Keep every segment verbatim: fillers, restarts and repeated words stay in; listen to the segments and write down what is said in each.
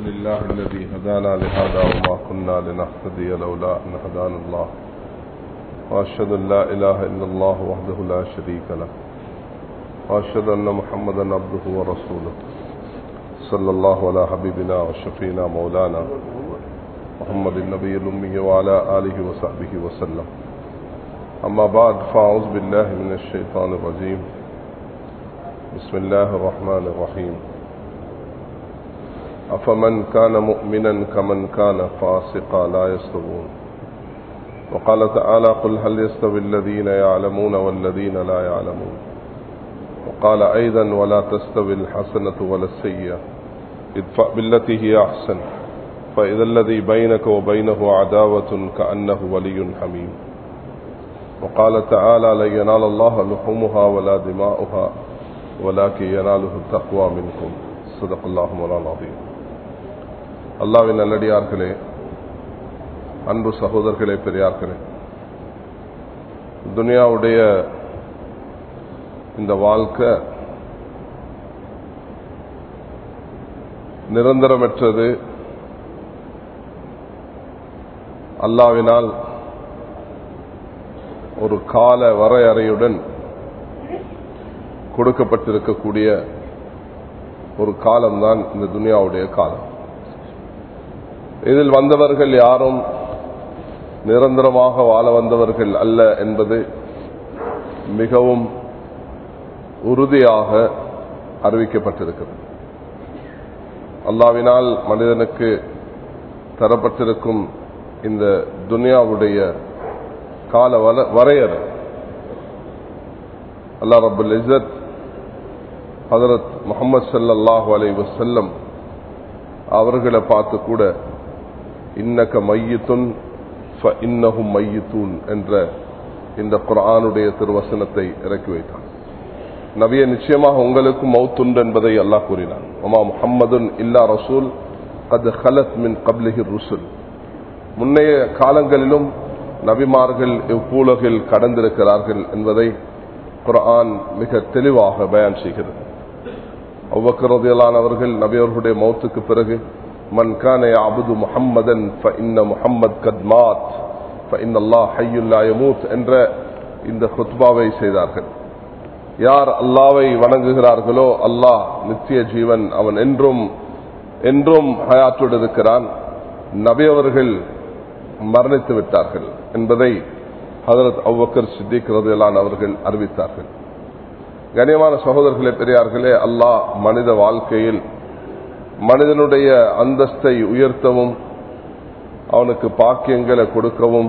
لله الذي هدانا لهذا وما كنا لنهتدي لولا أن هدانا الله وأشهد أن لا إله إلا الله وحده لا شريك له وأشهد أن محمدا عبده ورسوله صلى الله على حبيبنا وشفينا مولانا محمد النبي الأمي وعلى آله وصحبه وسلم. أما بعد فأعوذ بالله من الشيطان الرجيم. بسم الله الرحمن الرحيم. أفمن كان مؤمنا كمن كان فاسقا لا يستوون. وقال تعالى قل هل يستوي الذين يعلمون والذين لا يعلمون. وقال أيضا ولا تستوي الحسنة ولا السيئة ادفع بالتي هي أحسن فإذا الذي بينك وبينه عداوة كأنه ولي حميم. وقال تعالى لن ينال الله لحومها ولا دماؤها ولكن يناله التقوى منكم. صدق الله مولانا العظيم. அல்லாஹ்வின் நல்லடியார்களே, அன்பு சகோதரர்களே, பெரியார்களே, துனியாவுடைய இந்த வாழ்க்கை நிரந்தரமற்றது. அல்லாஹ்வினால் ஒரு கால வரையறையுடன் கொடுக்கப்பட்டிருக்கக்கூடிய ஒரு காலம்தான் இந்த துனியாவுடைய காலம். இதில் வந்தவர்கள் யாரும் நிரந்தரமாக வாழ வந்தவர்கள் அல்ல என்பது மிகவும் உறுதியாக அறிவிக்கப்பட்டிருக்கிறது. அல்லாஹ்வினால் மனிதனுக்கு தரப்பட்டிருக்கும் இந்த துனியாவுடைய கால வரையறை அல்லாஹ் ரப்பல் இஸ்ஸத் ஹஜ்ரத் முஹம்மது ஸல்லல்லாஹு அலைஹி வஸல்லம் அவர்களை பார்த்து கூட இன்னக மையித்துன் ஃப இன்னஹும் மையித்தூன் என்ற இந்த குர்ஆனுடைய திருவசனத்தை இறக்கி வைத்தார். நபியே, நிச்சயமாக உங்களுக்கும் மௌத்துண்டு என்பதை அல்லாஹ் கூறினான். வமா முஹம்மதுன் இல்லா ரசூல் கத் ஹலத் மின் கப்லிஹி ருசுல். முன்னைய காலங்களிலும் நபிமார்கள் இவ்வுலகில் கடந்திருக்கிறார்கள் என்பதை குர்ஆன் மிக தெளிவாக பயான் செய்கிறது. அபூபக்கர் ரலியல்லாஹு அன்ஹு அவர்கள் நபியவர்களுடைய மௌத்துக்கு பிறகு மன் கான யஅபுது முஹம்மதன் ஃபஇன்ன முஹம்மத் கத் மாத் ஃபஇன்ன அல்லாஹ் ஹய்யுல் லா யமூத் என்ற இந்த குத்பாவை செய்தார்கள். யார் அல்லாஹ்வை வணங்குகிறார்களோ அல்லாஹ் நித்திய ஜீவன், அவன் என்றும் என்றும் ஹயாத்தோடு இருக்கிறான். நபி அவர்கள் மரணித்து விட்டார்கள் என்பதை ஹஜ்ரத் அபூபக்கர் சித்திக் ரலியல்லாஹு அன்ஹு அவர்கள் அறிவித்தார்கள். கண்ணியமான சகோதரர்களே, பெரியார்களே, அல்லாஹ் மனித வாழ்க்கையில் மனிதனுடைய அந்தஸ்தை உயர்த்தவும் அவனுக்கு பாக்கியங்களை கொடுக்கவும்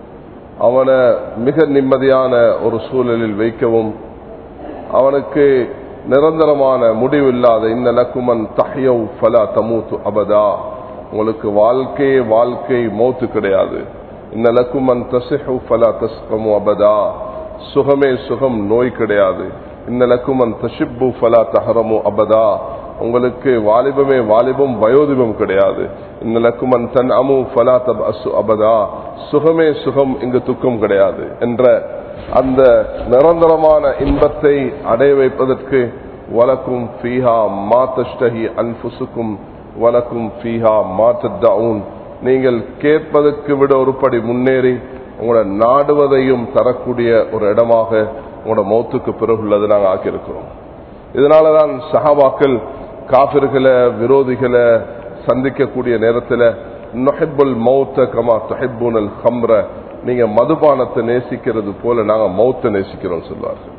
அவனை மிக நிம்மதியான ஒரு சூழலில் வைக்கவும் அவனுக்கு நிரந்தரமான முடிவில்லாத இன்ன லக்குமன் தஹ்யவ் ஃபலா தமூது அபதா, உங்களுக்கு வாழ்க்கையே வாழ்க்கை, மௌத்து கிடையாது. இன்ன லக்குமன் தஸிஹு ஃபலா தஸ்கமு அபதா, சுகமே சுகம், நோய் கிடையாது. இன்ன லக்குமன் தஷிப்பு ஃபலா தஹரமு அபதா, உங்களுக்கு வாலிபமே வாலிபம், வயோதிபம் கிடையாது. இன்ன லக்குமன் தன் அமு ஃபலா தபஅசு அபதா, சுகமே சுகம், இங்கு துக்கம் கிடையாது என்ற அந்த நிரந்தரமான இன்பத்தை அடைய வைப்பதற்கு வலக்கும் ஃபீஹா மா தஷ்தஹி அன்ஃபுசுக்கும் வலக்கும் ஃபீஹா மா தத்தஊன், நீங்கள் கேட்பதற்கு விட ஒருபடி முன்னேறி உங்களோட நாடுவதையும் தரக்கூடிய ஒரு இடமாக உங்களோட மௌத்துக்கு பிறகு உள்ளது நாங்கள் ஆக்கியிருக்கிறோம். இதனாலதான் சஹாபாக்கள் காஃபிர்களை, விரோதிகளை சந்திக்கக்கூடிய நேரத்தில் நுஹிப்புல் மௌத்த கமா துஹிப்புனல் ஹம்ர, நீங்க மதுபானத்தை நேசிக்கிறது போல நாங்க மௌத்தை நேசிக்கிறோம் சொல்வார்கள்.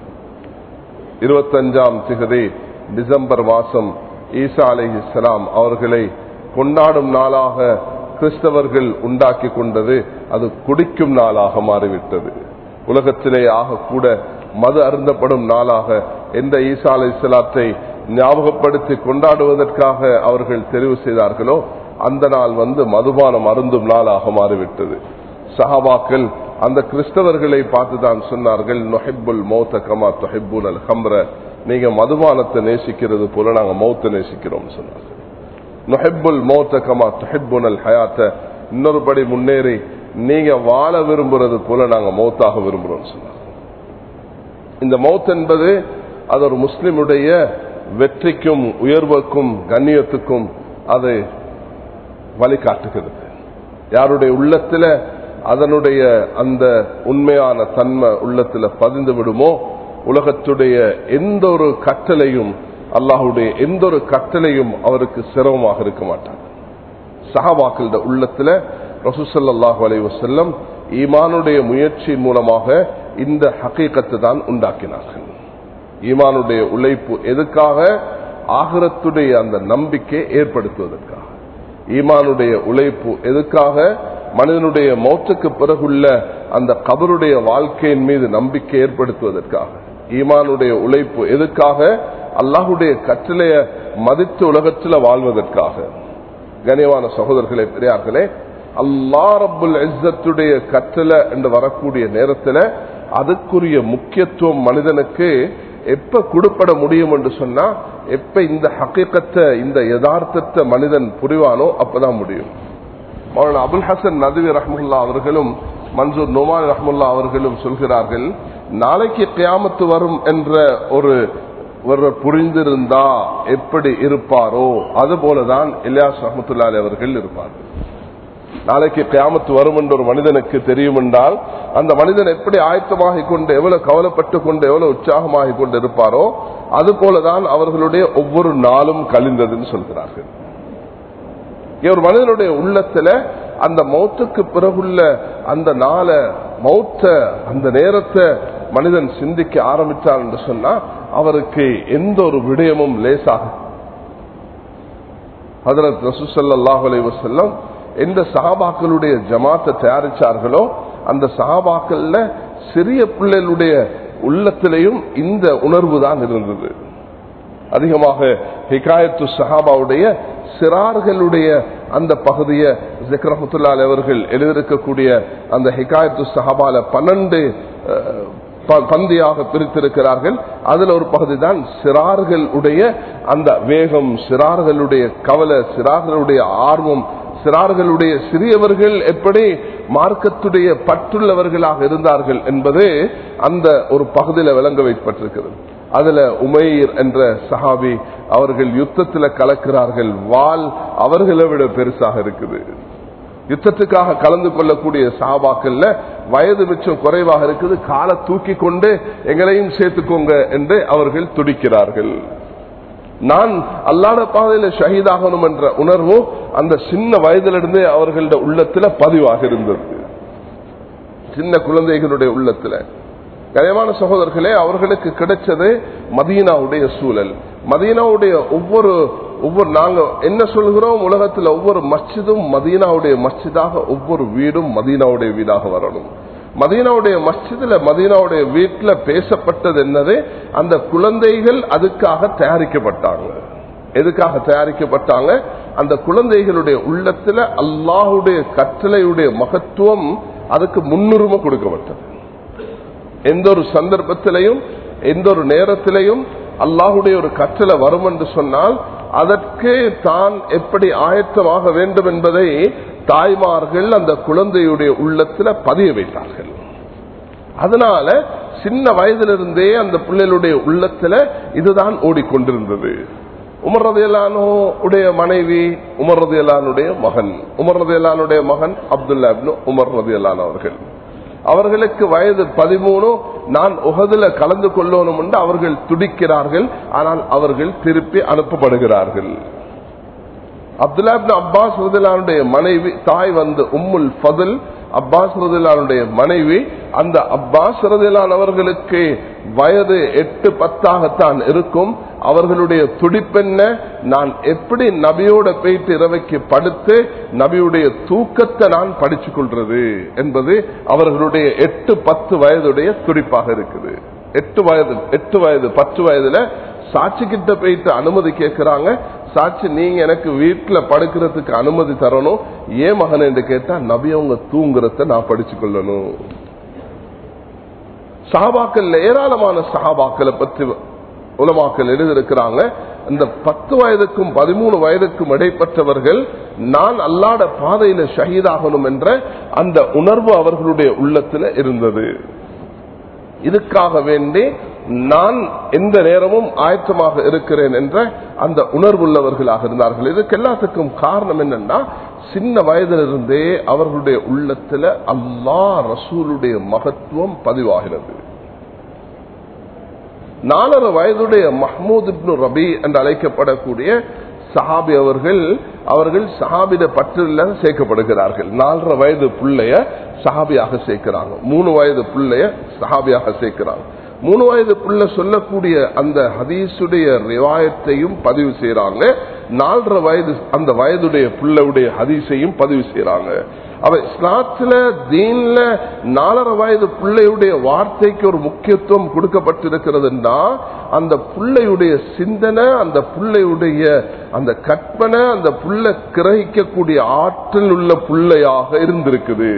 இருபத்தஞ்சாம் திகதி டிசம்பர் மாசம் ஈசா அலைஹிஸ்ஸலாம் அவர்களை கொண்டாடும் நாளாக கிறிஸ்தவர்கள் உண்டாக்கி கொண்டது அது குடிக்கும் நாளாக மாறிவிட்டது. உலகத்திலே ஆக கூட மது அருந்தப்படும் நாளாக எந்த ஈசா அலைஹிஸ்ஸலாத்தை ஞாபகப்படுத்தி கொண்டாடுவதற்காக அவர்கள் தெரிவு செய்தார்களோ அந்த நாள் வந்து மதுபானம் அருந்தும் நாளாக மாறிவிட்டது. சஹாபாக்கள் அந்த கிறிஸ்தவர்களை பார்த்துதான் சொன்னார்கள், நுஹிப்புல் மௌத்த கமா துஹிப்புனல் ஹம்ர, நீங்க மதுபானத்தை நேசிக்கிறது போல நாங்க மௌத்தை நேசிக்கிறோம் சொன்னார்கள். நுஹிப்புல் மௌத்த கமா துஹிப்புனல் ஹயாத்த, இன்னொரு படி முன்னேறி நீங்க வாழ விரும்புறது போல நாங்க மௌத்தாக விரும்புறோம் சொன்னார்கள். இந்த மௌத் என்பது அது ஒரு முஸ்லிமுடைய வெற்றிக்கும் உயர்வுக்கும் கண்ணியத்துக்கும் அது வழிகாட்டுகிறது. யாருடைய உள்ளத்துல அதனுடைய அந்த உண்மையான தன்மை உள்ளத்துல பதிந்து விடுமோ, உலகத்துடைய எந்த ஒரு கட்டளையும், அல்லாஹுடைய எந்த ஒரு கட்டளையும் அவருக்கு சிரமமாக இருக்க மாட்டார். சஹாபாக்களுடைய உள்ளத்துல ரசூல் ஸல்லல்லாஹு அலைஹி வஸல்லம் ஈமானுடைய முயற்சி மூலமாக இந்த ஹகீகத்தை தான் உண்டாக்கினார்கள். ஈமானுடைய உழைப்பு எதுக்காக? ஆகிரத்துடைய அந்த நம்பிக்கை ஏற்படுத்துவதற்காக. ஈமானுடைய உழைப்பு எதுக்காக? மனிதனுடைய மௌத்துக்கு பிறகுள்ள அந்த கபருடைய வாழ்க்கையின் மீது நம்பிக்கை ஏற்படுத்துவதற்காக. ஈமானுடைய உழைப்பு எதுக்காக? அல்லாஹுடைய கட்டளைய மதித்து உலகத்தில் வாழ்வதற்காக. கனிவான சகோதரர்களே, பெரியார்களே, அல்லாஹ் ரப்புல் இஸ்ஸத்துடைய கட்டளை என்று வரக்கூடிய நேரத்தில் அதுக்குரிய முக்கியத்துவம் மனிதனுக்கு எப்ப கொடுப்பட முடியும் என்று சொன்னா, எப்ப இந்த ஹகீகத்தை, இந்த யதார்த்தத்தை மனிதன் புரிவானோ அப்பதான் முடியும். மௌலானா அபுல் ஹசன் நதுவி ரஹ்மத்துல்லாஹி அவர்களும் மன்சூர் நுமான் ரஹ்மத்துல்லாஹி அவர்களும் சொல்கிறார்கள், நாளைக்கு கியாமத்து வரும் என்ற ஒரு ஒருவர் புரிந்திருந்தா எப்படி இருப்பாரோ அது போலதான் இலியாஸ் ரஹ்மத்துல்லாஹி அவர்கள் இருப்பார்கள். நாளைக்கு கியாமத்து வரும் என்ற ஒரு மனிதனுக்கு தெரியும் என்றால் அந்த மனிதன் எப்படி ஆயத்தமாக கொண்டு, எவ்வளவு கவலைப்பட்டு கொண்டு, எவ்வளவு உற்சாகமாக கொண்டு இருப்பாரோ அது போலதான் அவர்களுடைய ஒவ்வொரு நாளும் கழிந்ததுன்னு சொல்கிறார்கள். ஒரு மனிதனுடைய உள்ளத்துல அந்த மௌத்துக்கு பிறகுள்ள அந்த நாள மௌத்த அந்த நேரத்தை மனிதன் சிந்திக்க ஆரம்பித்தார் என்று சொன்னா அவருக்கு எந்த ஒரு விடயமும் லேசாக. ஹஜ்ரத் ரசூல் ஸல்லல்லாஹு அலைஹி வஸல்லம் எந்த சஹாபாக்களுடைய ஜமாத்தை தயாரிச்சார்களோ அந்த சஹாபாக்கள்ல சிறிய பிள்ளைகளுடைய உள்ளத்திலையும் இந்த உணர்வு தான் இருந்தது. அதிகமாக ஹிகாயத்து சஹாபாவுடைய சிறார்களுடைய அந்த பகுதியை ஸிக்ர் ரஹ்மத்துல்லாஹி அவர்கள் எழுதியிருக்கக்கூடிய அந்த ஹிகாயத்து சஹாபால பன்னெண்டு பந்தியாக பிரித்திருக்கிறார்கள். அதுல ஒரு பகுதி தான் சிறார்களுடைய அந்த வேகம், சிறார்களுடைய கவலை, சிறார்களுடைய ஆர்வம், சிறார்களுடைய சிறியவர்கள் எப்படி மார்க்கத்துடைய பற்றுள்ளவர்களாக இருந்தார்கள் என்பது அந்த ஒரு பகுதியில் விளங்க வைக்கப்பட்டிருக்கிறது. அதுல உமைர் என்ற சஹாபி அவர்கள் யுத்தத்தில் கலக்கிறார்கள். வாள் அவர்களை விட பெருசாக இருக்குது. யுத்தத்துக்காக கலந்து கொள்ளக்கூடிய சஹாபாக்கள்ல வயது மிச்சம் குறைவாக இருக்குது. காலை தூக்கி கொண்டு எங்களையும் சேர்த்துக்கோங்க என்று அவர்கள் துடிக்கிறார்கள். நான் அல்லாஹ்வுடைய பாதையில ஷஹீதாகணும் என்ற உணர்வு அந்த சின்ன வயதிலிருந்தே அவர்களுடைய உள்ளத்துல பதிவாக இருந்தது. சின்ன குழந்தைகளுடைய உள்ளத்துல. கனிவான சகோதரர்களே, அவர்களுக்கு கிடைச்சது மதீனாவுடைய சூழல். மதீனாவுடைய ஒவ்வொரு ஒவ்வொரு நாங்க என்ன சொல்கிறோம், உலகத்தில் ஒவ்வொரு மஸ்ஜிதும் மதீனாவுடைய மஸ்ஜிதாக, ஒவ்வொரு வீடும் மதீனாவுடைய வீடாக வரணும். மதீனாவுடைய மஸ்ஜிதுல, மதீனாவுடைய வீட்டுல பேசப்பட்டது என்னது, அந்த குழந்தைகள் அதுக்காக தயாரிக்கப்பட்டாங்க. எதுக்காக தயாரிக்கப்பட்டாங்க? அந்த குழந்தைகளுடைய உள்ளத்துல அல்லாஹுடைய கட்டளையுடைய மகத்துவம் அதுக்கு முன்னுரிமை கொடுக்கப்பட்டது. எந்த ஒரு சந்தர்ப்பத்திலையும் எந்த ஒரு நேரத்திலையும் அல்லாஹுடைய ஒரு கட்டளை வரும் என்று சொன்னால் அதற்கு தான் எப்படி ஆயத்தமாக வேண்டும் என்பதை தாய்மார்கள் அந்த குழந்தையுடைய உள்ளத்துல பதிய வைத்தார்கள். அதனால சின்ன வயதிலிருந்தே அந்த பிள்ளைகளுடைய உள்ளத்துல இதுதான் ஓடிக்கொண்டிருந்தது. உமர் ரலியல்லாஹு உடைய மனைவி, உமர் ரலியல்லாஹுடைய மகன், உமர் ரலியல்லாஹுடைய மகன் அப்துல்லா இப்னு உமர் ரலியல்லாஹு அவர்கள். அவர்களுக்கு வயது பதிமூணு. நான் உஹதுல கலந்து கொள்ளணும் என்று அவர்கள் துடிக்கிறார்கள். ஆனால் அவர்கள் திருப்பி அனுப்பப்படுகிறார்கள். அப்துல்லா இப்னு அப்பாஸ் ரலியல்லாஹுடைய மனைவி, தாய் வந்து உம்முல் ஃபதுல், அப்பாஸ் ரலியல்லாஹுடைய மனைவி. அந்த அப்பாஸ் ரலியல்லாஹு அவர்களுக்கு வயது எட்டு பத்தாகத்தான் இருக்கும். அவர்களுடைய துடிப்பென்ன, நான் எப்படி நபியோட போயிட்டு இரவைக்கு படுத்து நபியுடைய தூக்கத்தை நான் படிச்சு கொள்றது என்பது அவர்களுடைய எட்டு பத்து வயதுடைய துடிப்பாக இருக்குது. எட்டு வயது எட்டு வயது பத்து வயதுல சாட்சி கிட்ட போயிட்டு அனுமதி கேட்கிறாங்க. சாட்சி, நீங்க எனக்கு வீட்டுல படுக்கிறதுக்கு அனுமதி தரணும். ஏன் மகன் என்று கேட்டா, நபி அவங்க தூங்குறத நான் படிச்சு கொள்ளணும். சஹாபாக்கள், ஏராளமான சஹாபாக்களை பற்றி உலமாக்கள் எழுதியிருக்கிறாங்க. இந்த பத்து வயதுக்கும் பதிமூணு வயதுக்கும் இடைப்பட்டவர்கள் நான் அல்லாஹ்வுடைய பாதையில ஷஹீதாகணும் என்ற அந்த உணர்வு அவர்களுடைய உள்ளத்துல இருந்தது. இதுக்காக வேண்டி நான் எந்த நேரமும் ஆயத்தமாக இருக்கிறேன் என்ற அந்த உணர்வுள்ளவர்களாக இருந்தார்கள். இதுக்கு எல்லாத்துக்கும் காரணம் என்னன்னா, சின்ன வயதிலிருந்தே அவர்களுடைய உள்ளத்துல அல்லாஹ் ரசூலுடைய மகத்துவம் பதிவாகிறது. நாலரை வயதுடைய மஹ்மூத் இப்னு ரபி என்று அழைக்கப்படக்கூடிய சஹாபி அவர்கள் அவர்கள் சஹாபிட பற்றில சேர்க்கப்படுகிறார்கள். நாலரை வயது பிள்ளைய சஹாபியாக சேர்க்கிறாங்க. மூணு வயது பிள்ளைய சஹாபியாக சேர்க்கிறாங்க. மூணு வயது பிள்ளை சொல்லக்கூடிய அந்த ஹதீஸுடைய ரிவாயத்தையும் பதிவு செய்யறாங்க. நாலரை வயது அந்த வயதுடைய பிள்ளையுடைய ஹதீஸையும் பதிவு செய்யறாங்க. அவ இஸ்லாத்துல தீன்ல நாலரை வயது பிள்ளையுடைய வார்த்தைக்கு ஒரு முக்கியத்துவம் கொடுக்கப்பட்டிருக்கிறதுனா, அந்த பிள்ளையுடைய சிந்தனை, அந்த பிள்ளையுடைய அந்த கற்பனை, அந்த பிள்ளை கிரகிக்கக்கூடிய ஆற்றல் உள்ள பிள்ளையாக இருந்திருக்குது.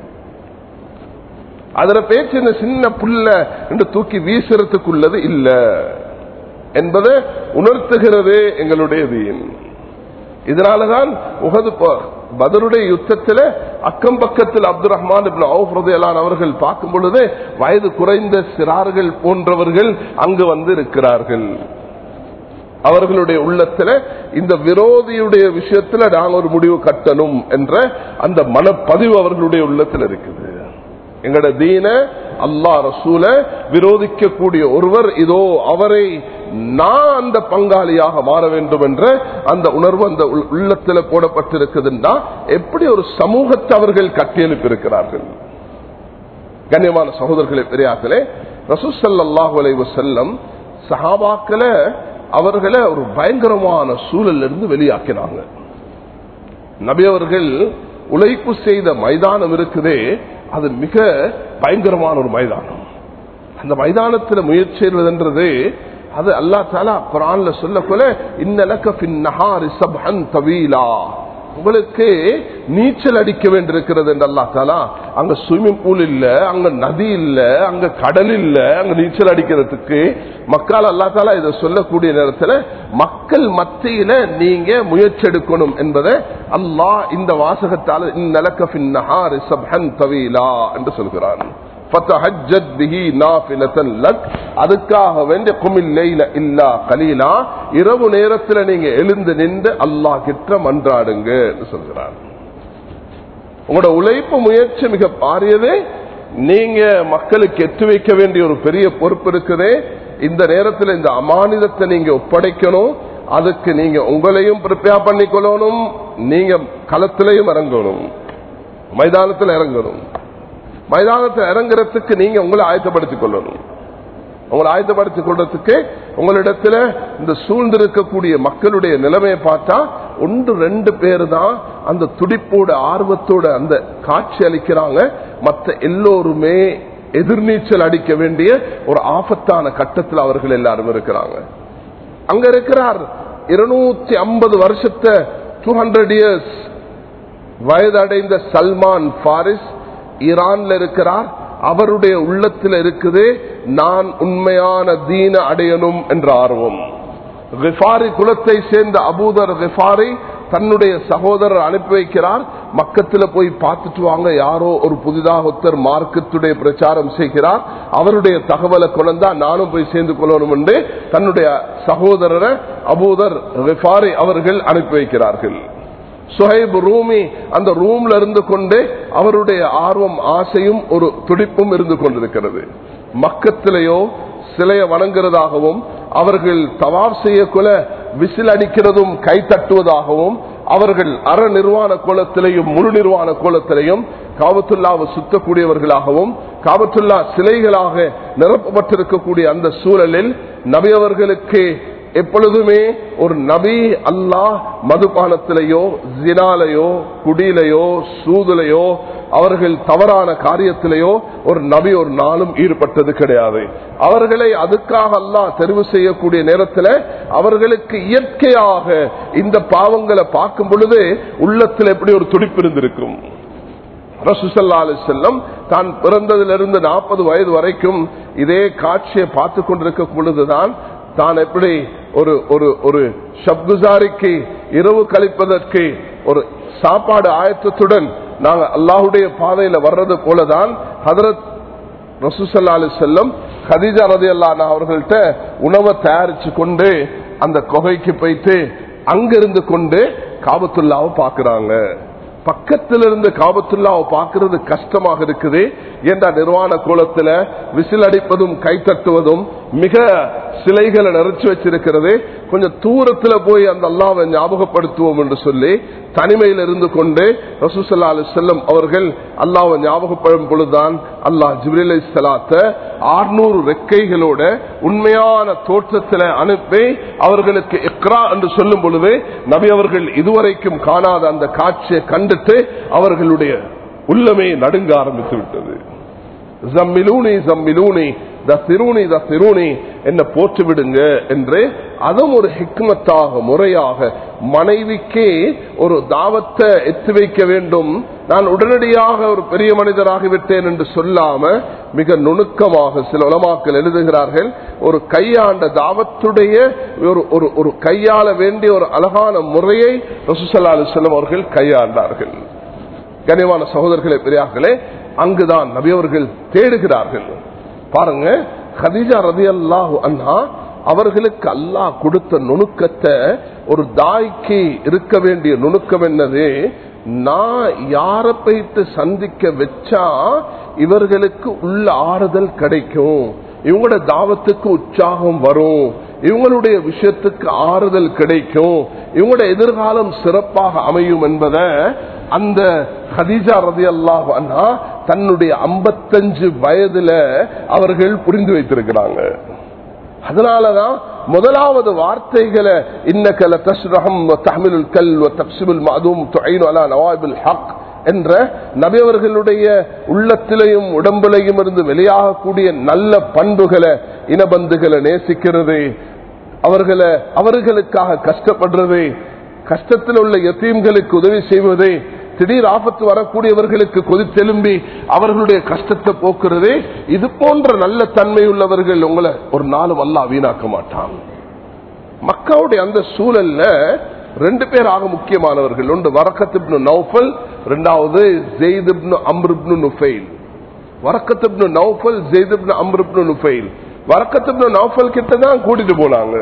அதுல பேச்சு இந்த சின்ன புள்ள என்று தூக்கி வீசுறதுக்குள்ளது இல்ல என்பதை உணர்த்துகிறது எங்களுடைய தீன். இதனாலதான் உஹது பதருடைய யுத்தத்தில் அக்கம் பக்கத்தில் அப்துல் ரஹ்மான் இப்னு அவுஃப் ரலியல்லாஹு அன்ஹு அவர்கள் பார்க்கும் பொழுது வயது குறைந்த சிறார்கள் போன்றவர்கள் அங்கு வந்து இருக்கிறார்கள். அவர்களுடைய உள்ளத்துல இந்த விரோதியுடைய விஷயத்துல நாங்கள் ஒரு முடிவு கட்டணும் என்ற அந்த மனப்பதிவு அவர்களுடைய உள்ளத்தில் இருக்குது. எங்கட தீன அல்லாஹ் ரசூல விரோதிக்கக்கூடிய ஒருவர், இதோ அவரை நான் அந்த பங்காளியாக மாற வேண்டும் என்ற அந்த உணர்வு அந்த உள்ளத்தில் போடப்பட்டிருக்குதுன்னா, எப்படி ஒரு சமூகத்தை அவர்கள் கட்டியெழுப்பியிருக்கிறார்கள். கண்ணியமான சகோதரர்களே, பெரியார்களே, ரசூல் ஸல்லல்லாஹு அலைஹி வஸல்லம் சஹாபாக்களை அவர்களை ஒரு பயங்கரமான சூழலில் இருந்து வெளியாக்கினாங்க. நபி அவர்கள் உழைப்பு செய்த மைதானம் இருக்குதே, அது மிக பயங்கரமான ஒரு மைதானம். அந்த மைதானத்தில் முயற்சி செய்வதென்றது அது அல்லாஹ் தஆலா குர்ஆன்ல சொல்லக்கொள்ள இன்னலக ஃபின் நஹாரி சப்ஹன் தவீலா, உங்களுக்கு நீச்சல் அடிக்க வேண்டியிருக்கிறது என்று அல்லாஹ் தஆலா. அங்க ஸ்விமிங் பூல் இல்ல, அங்க நதி இல்ல, அங்க கடல் இல்ல, அங்க நீச்சல் அடிக்கிறதுக்கு மக்கள் அல்லாஹ் தஆலா இதை சொல்லக்கூடிய நேரத்தில் மக்கள் மத்தியில நீங்க முயற்சி எடுக்கணும் என்பதை அல்லாஹ் இந்த வாசகத்தால் இன்னலக ஃபின் நஹாரி சப்ஹன் தவீலா என்று சொல்கிறான். அதுக்காக வேண்டிய இரவு நேரத்தில் நீங்க எழுந்து நின்று அல்லாஹ் கிட்ட மன்றாடுங்க என்று சொல்கிறார். உங்களோட உழைப்பு முயற்சி மிக பாரியது. நீங்க மக்களுக்கு எட்டு வைக்க வேண்டிய ஒரு பெரிய பொறுப்பு இருக்குது. இந்த நேரத்தில் இந்த அமானிதத்தை நீங்க ஒப்படைக்கணும். அதுக்கு நீங்க உங்களையும் ப்ரிப்பேர் பண்ணிக்கொள்ளணும். நீங்க களத்திலையும் இறங்கணும், மைதானத்தில் இறங்கணும். மைதானத்தில் இறங்குறதுக்கு நீங்க உங்களை ஆயத்தப்படுத்திக் கொள்ளணும். உங்களை ஆயத்தப்படுத்திக் கொள்றதுக்கு உங்களிடத்துல இந்த சூழ்ந்திருக்கக்கூடிய மக்களுடைய நிலைமையை பார்த்தா ஒன்று ரெண்டு பேர் தான் அந்த துடிப்போட ஆர்வத்தோட அந்த காட்சி அளிக்கிறாங்க. மற்ற எல்லோருமே எதிர்நீச்சல் அடிக்க வேண்டிய ஒரு ஆபத்தான கட்டத்தில் அவர்கள் எல்லாரும் இருக்கிறாங்க. அங்க இருக்கிறார் இருநூத்தி ஐம்பது வருஷத்தை டூ ஹண்ட்ரட் இயர்ஸ் வயதடைந்த சல்மான் பாரிஸ் ஈரான்ல இருக்கிறார். அவருடைய உள்ளத்தில் இருக்குது நான் உண்மையான தீன அடையணும் என்ற ஆர்வம். கிஃபாரி குலத்தை சேர்ந்த அபூதர் கிஃபாரி தன்னுடைய சகோதரர் அனுப்பி வைக்கிறார். மக்கத்தில் போய் பார்த்துட்டு வாங்க, யாரோ ஒரு புதிதாக ஒருத்தர் மார்க்கத்துடைய பிரச்சாரம் செய்கிறார், அவருடைய தகவலை கொண்டா நானும் போய் சேர்ந்து கொள்ளணும் என்று தன்னுடைய சகோதரரை அபூதர் கிஃபாரி அவர்கள் அனுப்பி வைக்கிறார்கள். சுஹைப் ரூமி அந்த ரூம்ல இருந்து கொண்டு அவருடைய ஆர்வம் ஆசையும் ஒரு துடிப்பும் இருந்து கொண்டிருக்கிறது. மக்கத்திலேயோ சிலையை வணங்குறதாகவும் அவர்கள் தவாப் செய்யக்குள்ள விசில் அடிக்கிறதும் கை தட்டுவதாகவும் அவர்கள் அற நிர்வாண கோலத்திலையும் முழு நிர்வாண கோலத்திலையும் காபத்துல்லாவை சுத்தக்கூடியவர்களாகவும் காபத்துல்லா சிலைகளாக நிரப்பப்பட்டிருக்கக்கூடிய அந்த சூழலில் நபி அவர்களுக்கு எப்பொழுதுமே ஒரு நபி அல்லாஹ் மதுபானத்திலேயோ ஜினாலையோ குடியிலையோ சூதுலையோ அவர்கள் தவறான காரியத்திலேயோ ஒரு நபி ஒரு நாளும் ஈடுபட்டது கிடையாது. அவர்களை அதுக்காக அல்லாஹ் தெரிவு செய்யக்கூடிய நேரத்தில் அவர்களுக்கு இயற்கையாக இந்த பாவங்களை பார்க்கும் பொழுது உள்ளத்தில் எப்படி ஒரு துடிப்பு இருந்திருக்கும். ரசூல் ஸல்லல்லாஹு அலைஹி வஸல்லம் தான் பிறந்ததிலிருந்து நாற்பது வயது வரைக்கும் இதே காட்சியை பார்த்து கொண்டிருக்கும் பொழுதுதான் தான் எப்படி ஒரு ஒரு ஒரு ஷப்குசாரிக்கு இரவு கழிப்பதற்கு ஒரு சாப்பாடு ஆயத்தத்துடன் நாங்க அல்லாஹுடைய பாதையில வர்றது போலதான் ஹதரத் ரசூல் ஸல்லல்லாஹு அலைஹி வஸல்லம் கதீஜா ரலியல்லாஹு அன்ஹா அவர்கள்ட்ட உணவை தயாரிச்சு கொண்டு அந்த குகைக்கு போயிட்டு அங்கிருந்து கொண்டு காபத்துல்லாவை பாக்குறாங்க. பக்கத்தில் இருந்து காபத்துல்லாவை பார்க்கிறது கஷ்டமாக இருக்குது. என்ற நிர்வாண கோலத்துல விசில் அடிப்பதும் கை தட்டுவதும் மிக சிலைகளை நிறைச்சு வச்சிருக்கிறது. கொஞ்சம் தூரத்துல போய் அந்த அல்லாஹ்வை ஞாபகப்படுத்துவோம் என்று சொல்லி தனிமையில் இருந்து கொண்டு ரசூல் ஸல்லல்லாஹு அலைஹி வஸல்லம் அவர்கள் அல்லாஹ்வை ஞாபகப்படும் பொழுதுதான் அல்லாஹ் ஜிப்ரீல் அலைஹிஸ்ஸலாத்தை ஆறுநூறு ரெக்கைகளோட உண்மையான தோற்றத்தில் அனுப்பி அவர்களுக்கு இக்ரா என்று சொல்லும் பொழுது நபி அவர்கள் இதுவரைக்கும் காணாத அந்த காட்சியை கண்டுட்டு அவர்களுடைய உள்ளமே நடுங்க ஆரம்பித்து விட்டது. ஜம்மிலூனி ஜம்மிலூனி தசிரூனி தசிரூனி என்ன போற்று விடுங்க என்று அதுவும் ஒரு ஹிக்மத்தாக முறையாக மனைவிக்கு ஒரு தாவத்தை எத்து வைக்க வேண்டும். நான் உடனடியாக ஒரு பெரிய மனிதராகிவிட்டேன் என்று சொல்லாம மிக நுணுக்கமாக சில உலமாக்கள் எழுதுகிறார்கள். ஒரு கையாண்ட தாவத்துடைய ஒரு ஒரு கையாள வேண்டிய ஒரு அழகான முறையை ரசூல் ஸல்லல்லாஹு அலைஹி வஸல்லம் அவர்கள் கையாண்டார்கள். கனிவான சகோதரர்களே பெரியார்களே, அங்குதான் நபி அவர்கள் தேடுகிறார்கள். பாருங்க, கதீஜா ரலியல்லாஹு அன்ஹா அவர்களுக்கு அல்லாஹ் கொடுத்த நுணுக்கத்தை, ஒரு தாய்க்கு இருக்க வேண்டிய நுணுக்கம் என்னது, நான் யார போயிட்டு சந்திக்க வச்சா இவர்களுக்கு உள்ள ஆறுதல் கிடைக்கும், இவங்களோட தாவத்துக்கு உற்சாகம் வரும், இவங்களுடைய விஷயத்துக்கு ஆறுதல் கிடைக்கும், இவங்களோட எதிர்காலம் சிறப்பாக அமையும் என்பதை அந்த கதீஜா ரலியல்லாஹு அன்ஹா தன்னுடைய ஐம்பத்தஞ்சு வயதுல அவர்கள் புரிந்து வைத்திருக்கிறாங்க. அதனாலதான் முதலாவது வார்த்தைகளை இன்னக லதஸ்ரஹம் வ தஹ்மிலுல் கல் வ தக்ஸிபுல் மஅதூம் துஈனு அலா நவாயிபில் ஹக் என்ற நபி அவர்களுடைய உள்ளத்திலையும் உடம்பிலையும் இருந்து வெளியாகக்கூடிய நல்ல பண்புகளை, இனபந்துகளை நேசிக்கிறது, அவர்களை அவர்களுக்காக கஷ்டப்படுறது, கஷ்டத்தில் உள்ள யத்தீம்களுக்கு உதவி செய்வது, திடீர் ஆபத்து வரக்கூடியவர்களுக்கு கொதித்தெலும்பி அவர்களுடைய கஷ்டத்தை போக்குறது, இது போன்ற நல்ல தன்மை உள்ளவர்கள் உங்களை ஒரு நாளும் அல்லாஹ் வீணாக்க மாட்டான். மக்காவுடைய அந்த சூழல்ல ரெண்டு பேர் ஆக முக்கியமானவர்கள். ஒன்று வரக்கத் இப்னு நௌஃபல், இரண்டாவது Zayd ibn Amr ibn Nufayl. Waraqah ibn Nawfal, Zayd ibn Amr ibn Nufayl. Waraqah ibn Nawfal கிட்ட தான் கூட்டிட்டு போனாங்க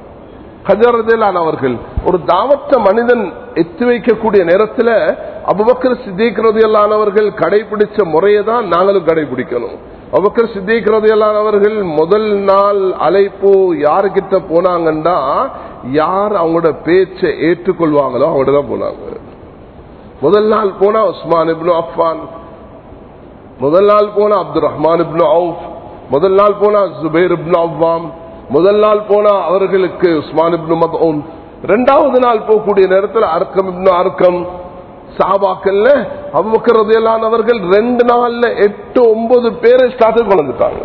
ஹஜரத் அவர்கள். ஒரு தாவத்த மனிதன் எத்து வைக்கக்கூடிய நேரத்தில் அபூபக்கர் சித்திக் ரலியல்லாஹு அவர்கள் கடைபிடிச்ச முறையை தான் நாங்களும் கடைபிடிக்கணும். அபூபக்கர் சித்திக் ரலியல்லாஹு அவர்கள் முதல் நாள் அழைப்பு யாருக்கிட்ட போனாங்கன்னா, யார் அவங்களோட பேச்சை ஏற்றுக்கொள்வாங்களோ அவங்கள்ட்ட தான் போனாங்க. முதல் நாள் போனா உஸ்மான் இப்னு அஃபான், முதல் நாள் போனா அப்துல் ரஹ்மான் இப்னு அவுஃப், முதல் நாள் போனா ஜுபைர் இப்னு அவ்வாம், முதல் நாள் போனா அவர்களுக்கு உஸ்மான் இப்னு மத்ஊன், இரண்டாவது நாள் போகக்கூடிய நேரத்தில் அர்க்கம் இப்னு அர்க்கம். சஹாபாக்கள்ல அபூபக்கர் ரலியல்லாஹு அன்ஹு அவர்கள் ரெண்டு நாள்ல எட்டு ஒன்பது பேரை ஸ்டார்ட் கொண்டுட்டாங்க.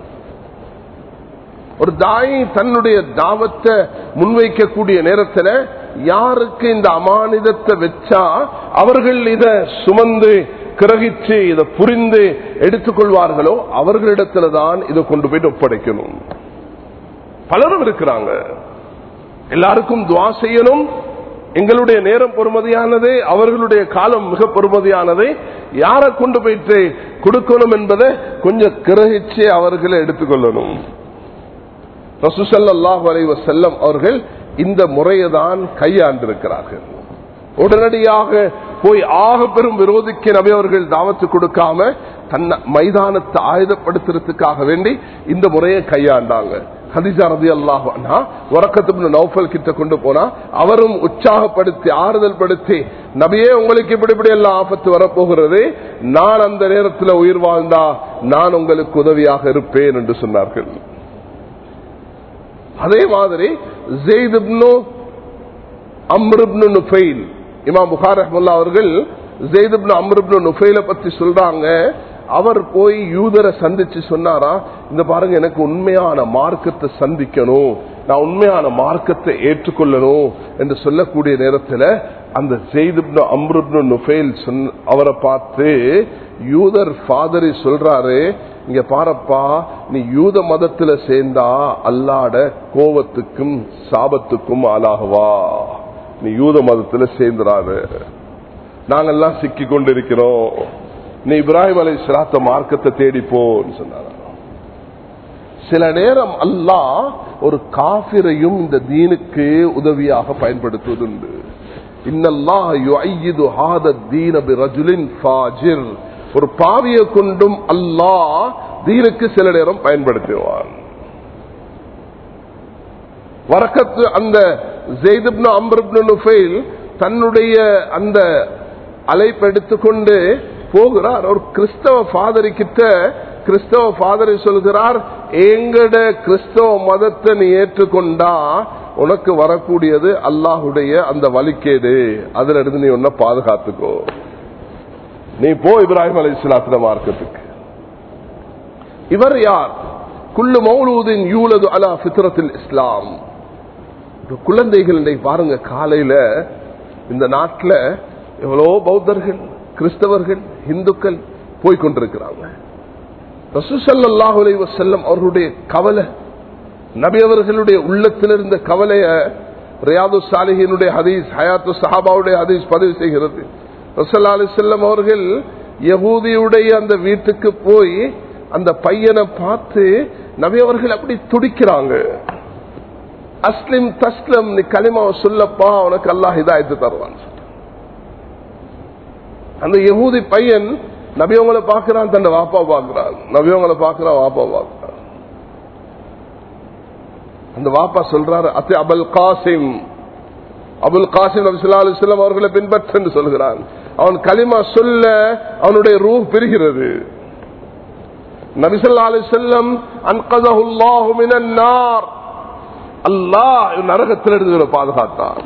ஒரு தாய் தன்னுடைய தாவத்தை முன்வைக்கக்கூடிய நேரத்தில் யாருக்கு இந்த அமானிதத்தை வச்சா அவர்கள் இதை சுமந்து கிரகிச்சு இதை புரிந்து எடுத்துக்கொள்வார்களோ அவர்களிடத்துல தான் இதை கொண்டு போயிட்டு ஒப்படைக்கணும். பலரும் இருக்கிறாங்க, எல்லாருக்கும் துஆ செய்யணும். எங்களுடைய நேரம் பொறுமதியானது, அவர்களுடைய காலம் மிக பொறுமதியானது. யாரை கொண்டு போயிட்டு கொடுக்கணும் என்பதை கொஞ்சம் கிரகிச்சு அவர்களை எடுத்துக்கொள்ளணும். ரசூல் ஸல்லல்லாஹு அலைஹி வஸல்லம் அவர்கள் இந்த முறையை தான் கையாண்டிருக்கிறார்கள். உடனடியாக போய் ஆக பெரும் விரோதிக்கு நபி அவர்கள் தாவத்து கொடுக்காம தன்னை மைதானத்தை ஆயுதப்படுத்துறதுக்காக வேண்டி இந்த முறையை கையாண்டாங்க. கதீஜா ரலியல்லாஹு அன்ஹா வரக்கத் இப்னு நௌஃபல் கிட்ட கொண்டு போனா அவரும் உற்சாகப்படுத்தி ஆறுதல் படுத்தி, நபியே உங்களுக்கு இப்படி இப்படி எல்லாம் ஆபத்து வரப்போகிறது, நான் அந்த நேரத்தில் உயிர் வாழ்ந்தா நான் உங்களுக்கு உதவியாக இருப்பேன் என்று சொன்னார்கள். அதே மாதிரி Zayd ibn Amr ibn Nufayl, இமாம் புகாரி ரஹ்மத்துல்லாஹி அவர்கள் ஸெய்த் இப்னு அம்ர் இப்னு நுஃபைலை பத்தி சொல்றாங்க. அவர் போய் யூதரை சந்திச்சு சொன்னாரா, இந்த பாருங்க எனக்கு உண்மையான மார்க்கத்தை சந்திக்கணும், நான் உண்மையான மார்க்கத்தை ஏற்றுக்கொள்ளணும் என்று சொல்லக்கூடிய நேரத்தில் அந்த Zayd ibn Amr ibn Nufayl அவரை பார்த்து யூதர் ஃபாதரி சொல்றாரு, இங்க பாரப்பா, நீ யூத மதத்துல சேர்ந்தா அல்லாட கோபத்துக்கும் சாபத்துக்கும் ஆளாகவா, நீ யூத மதத்துல சேர்ந்துறாரு, நாங்கெல்லாம் சிக்கி கொண்டிருக்கிறோம், நீ இப்ராஹிம் அலைஹிஸ்ஸலாத்து மார்க்கத்தை தேடிப்போன்னு சொன்னார். சில நேரம் அல்லாஹ் ஒரு காஃபிரையும் இந்த தீனுக்கு உதவியாக பயன்படுத்துவதுண்டு. இன்னல்லாஹ் யுஅய்யிது ஹாதா தீன பிரஜுலின் ஃபாஜிர், ஒரு பாவியை கொண்டும் அல்லாஹ் தீனுக்கு சில நேரம் பயன்படுத்துவான். வரக்கத்து அந்த ஸைத் இப்னு அம்ர் இப்னு நுஃபைல் தன்னுடைய அந்த அழைப்பு எடுத்துக்கொண்டு போகிறார். ஒரு கிறிஸ்தவ ஃபாதரி கிட்ட கிறிஸ்தவ ஃபாதரை சொல்கிறார், எங்கட கிறிஸ்தவ மதத்தை நீ ஏற்றுக்கொண்டா உனக்கு வரக்கூடியது அல்லாஹுடைய அந்த வலிக்கேடு, அதுல இருந்து நீ உன்னை பாதுகாத்துக்கோ, நீ போ இப்ராஹிம் அலைஹிஸ்ஸலாத்து மார்க்கத்துக்கு. இவர் யார்? குல்லு மௌலூதின் யூலது அலா ஃபித்ரத்தில் இஸ்லாம். குழந்தைகள் பாருங்க, காலையில இந்த நாட்டில் எவ்வளோ பௌத்தர்கள், கிறிஸ்தவர்கள், இந்துக்கள் போய்கொண்டிருக்கிறாங்க. ரசூல் ஸல்லல்லாஹு அலைஹி வஸல்லம் அவர்களுடைய கவலை, நபி அவர்களுடைய உள்ளத்தில் இருந்த கவலைய ரியாது ஸாலிஹீனுடைய ஹதீஸ், ஹயாத்து ஸஹாபாவுடைய ஹதீஸ் பதிவு செய்கிறது. ரசூல் ஸல்லல்லாஹு அலைஹி வஸல்லம் அவர்கள் யஹூதியுடைய அந்த வீட்டுக்கு போய் அந்த பையனை பார்த்து நபி அவர்கள் அப்படி துடிக்கிறாங்க. அஸ்லிம் தஸ்லம், நீ கலிமாவை சொல்லப்பா, உனக்கு அல்லாஹ் ஹிதாயத்து தருவான். அந்த யஹூதி பையன் நபியவங்களை பார்க்கிறான், தன் வாப்பா பார்க்கிறான், நபியவங்களை பார்க்கிறான், வாப்பா பார்க்கிறான். அந்த வாப்பா சொல்றாரு, அத்தி அபுல் காசிம், அபுல் காசிம் நபி ஸல்லல்லாஹு அலைஹி வஸல்லம் அவர்களை பின்பற்று சொல்கிறான். அவன் கலிமா சொல்ல அவனுடைய ரூஹ் பிரிகிறது. நபி ஸல்லல்லாஹு அலைஹி வஸல்லம் அன்கதஹு அல்லாஹு மினன் நார், அல்லாஹ் நரகத்திலிருந்து பாதுகாத்தான்.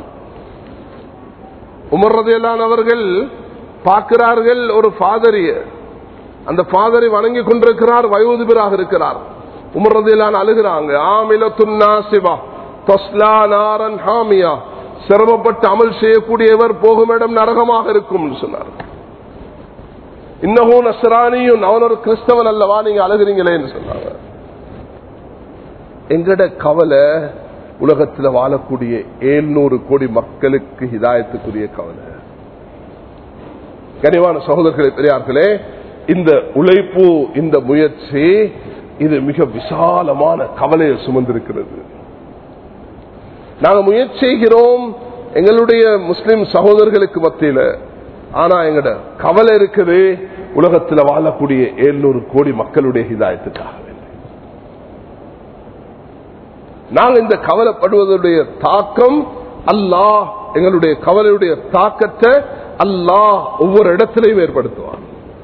உமர் ரலியல்லாஹு அன்ஹு அவர்கள் பார்க்கிறார்கள் ஒரு ஃபாதரிய, அந்த ஃபாதரை வணங்கி கொண்டிருக்கிறார், வயோதிபராக இருக்கிறார். உமர் ரலியல்லாஹு அன்ஹு அழுகிறாங்க, ஆமிலத்துன் நாசிபா தஸ்லா நாரன் ஹாமியா, சிரமப்பட்டு அமல் செய்யக்கூடியவர் போகும் இடம் நரகமாக இருக்கும் சொன்னார். இன்னஹு நஸ்ரானியுன், அவன் ஒரு கிறிஸ்தவன் அல்லவா, நீங்க அழுகிறீங்களே என்று சொன்னாங்க. எங்கட கவலை உலகத்தில் வாழக்கூடிய ஏழ்நூறு கோடி மக்களுக்கு ஹிதாயத்துக்குரிய கவலை. கனிவான சகோதரர்களே, பெரியார்களே, இந்த உழைப்பு, இந்த முயற்சி, இது மிக விசாலமான கவலையை சுமந்திருக்கிறது. நாங்கள் முயற்சி செய்கிறோம் எங்களுடைய முஸ்லிம் சகோதரர்களுக்கு மத்தியில, ஆனா எங்கட கவலை இருக்குது உலகத்தில் வாழக்கூடிய ஏழ்நூறு கோடி மக்களுடைய ஹிதாயத்துக்காக. நாங்கள் இந்த கவலைப்படுவதுடைய தாக்கம் அல்லாஹ், எங்களுடைய கவலையுடைய தாக்கத்தை அல்லாஹ் ஒவ்வொரு இடத்திலையும் ஏற்படுத்துவார்.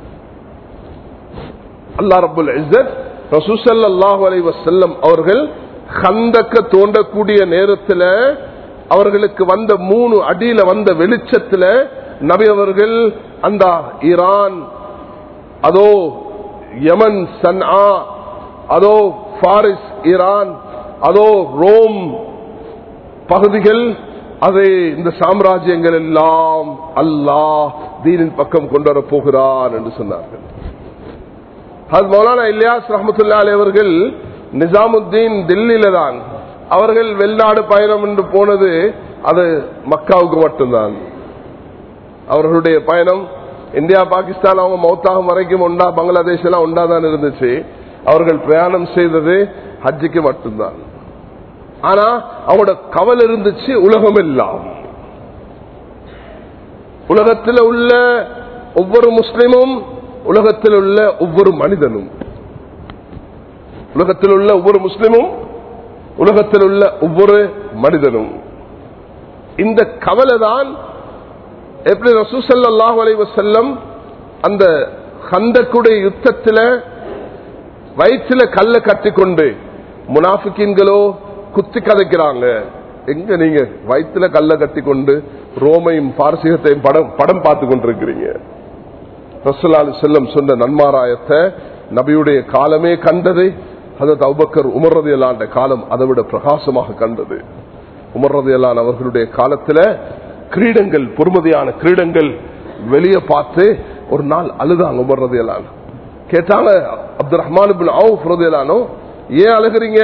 அல்லாஹ் ரப்புல் இஸ்ஸத் ரசூல் ஸல்லல்லாஹு அலைஹி வஸல்லம் அவர்கள் கந்தக்க தோண்டக்கூடிய நேரத்தில் அவர்களுக்கு வந்த மூணு அடியில வந்த வெளிச்சத்தில் நபி அவர்கள் அந்த ஈரான், அதோ யமன் சன்ஆ, அதோ பாரிஸ் ஈரான், அதோ ரோம் பகுதிகள், அதை இந்த சாம்ராஜ்யங்கள் எல்லாம் அல்லாஹ் தீனின் பக்கம் கொண்டு வர போகிறான் என்று சொன்னார்கள். அது மௌலானா இல்யாஸ் ரஹ்மத்துல்லாஹி அலைஹி அவர்கள் நிசாமுத்தீன் தில்லியில தான் அவர்கள் வெளிநாடு பயணம் என்று போனது, அது மக்காவுக்கு மட்டும்தான். அவர்களுடைய பயணம் இந்தியா பாகிஸ்தான் அவங்க மௌத்தாகும் வரைக்கும் உண்டா, பங்களாதேஷ் எல்லாம் உண்டாதான் இருந்துச்சு. அவர்கள் பிரயாணம் செய்தது ஹஜ்ஜுக்கு மட்டும்தான். ஆனா அவங்களோட கவலை இருந்துச்சு உலகம் எல்லாம். உலகத்தில் உள்ள ஒவ்வொரு முஸ்லிமும், உலகத்தில் உள்ள ஒவ்வொரு மனிதனும், உலகத்தில் உள்ள ஒவ்வொரு முஸ்லிமும், உலகத்தில் உள்ள ஒவ்வொரு மனிதனும், இந்த கவலை தான் எப்படி ரசூல் ஸல்லல்லாஹு அலைஹி வஸல்லம் அந்த கந்தக்குடைய யுத்தத்தில் வயிற்றில கல்ல கட்டிக்கொண்டு முனாஃபிக்கீன்களோ குத்தி கதைக்கிறாங்க. எங்க நீங்க வயிற்றுல கல்ல கட்டி கொண்டு ரோமையும் பாரசீகத்தையும் படம் படம் பார்த்து கொண்டிருக்கிறீங்க. ரசூலுல்லாஹி அலைஹி வஸல்லம் சொன்ன நன்மாராயத்தை நபியுடைய காலமே கண்டது. ஹஜ்ரத் அபூபக்கர் உமர் ரலியல்லாஹு அன்ஹு காலம் அதை விட பிரகாசமாக கண்டது. உமர் ரலியல்லாஹு அன்ஹு அவர்களுடைய காலத்துல கிரீடங்கள், பொறுமதியான கிரீடங்கள் வெளியே பார்த்து ஒரு நாள் அழுதாங்க. உமர் ரலியல்லாஹு அன்ஹு கேட்டாங்க, அப்துல் ரஹ்மான் இப்னு அவுஃப் ரலியல்லாஹு அன்ஹு, ஏன் அழுகிறீங்க?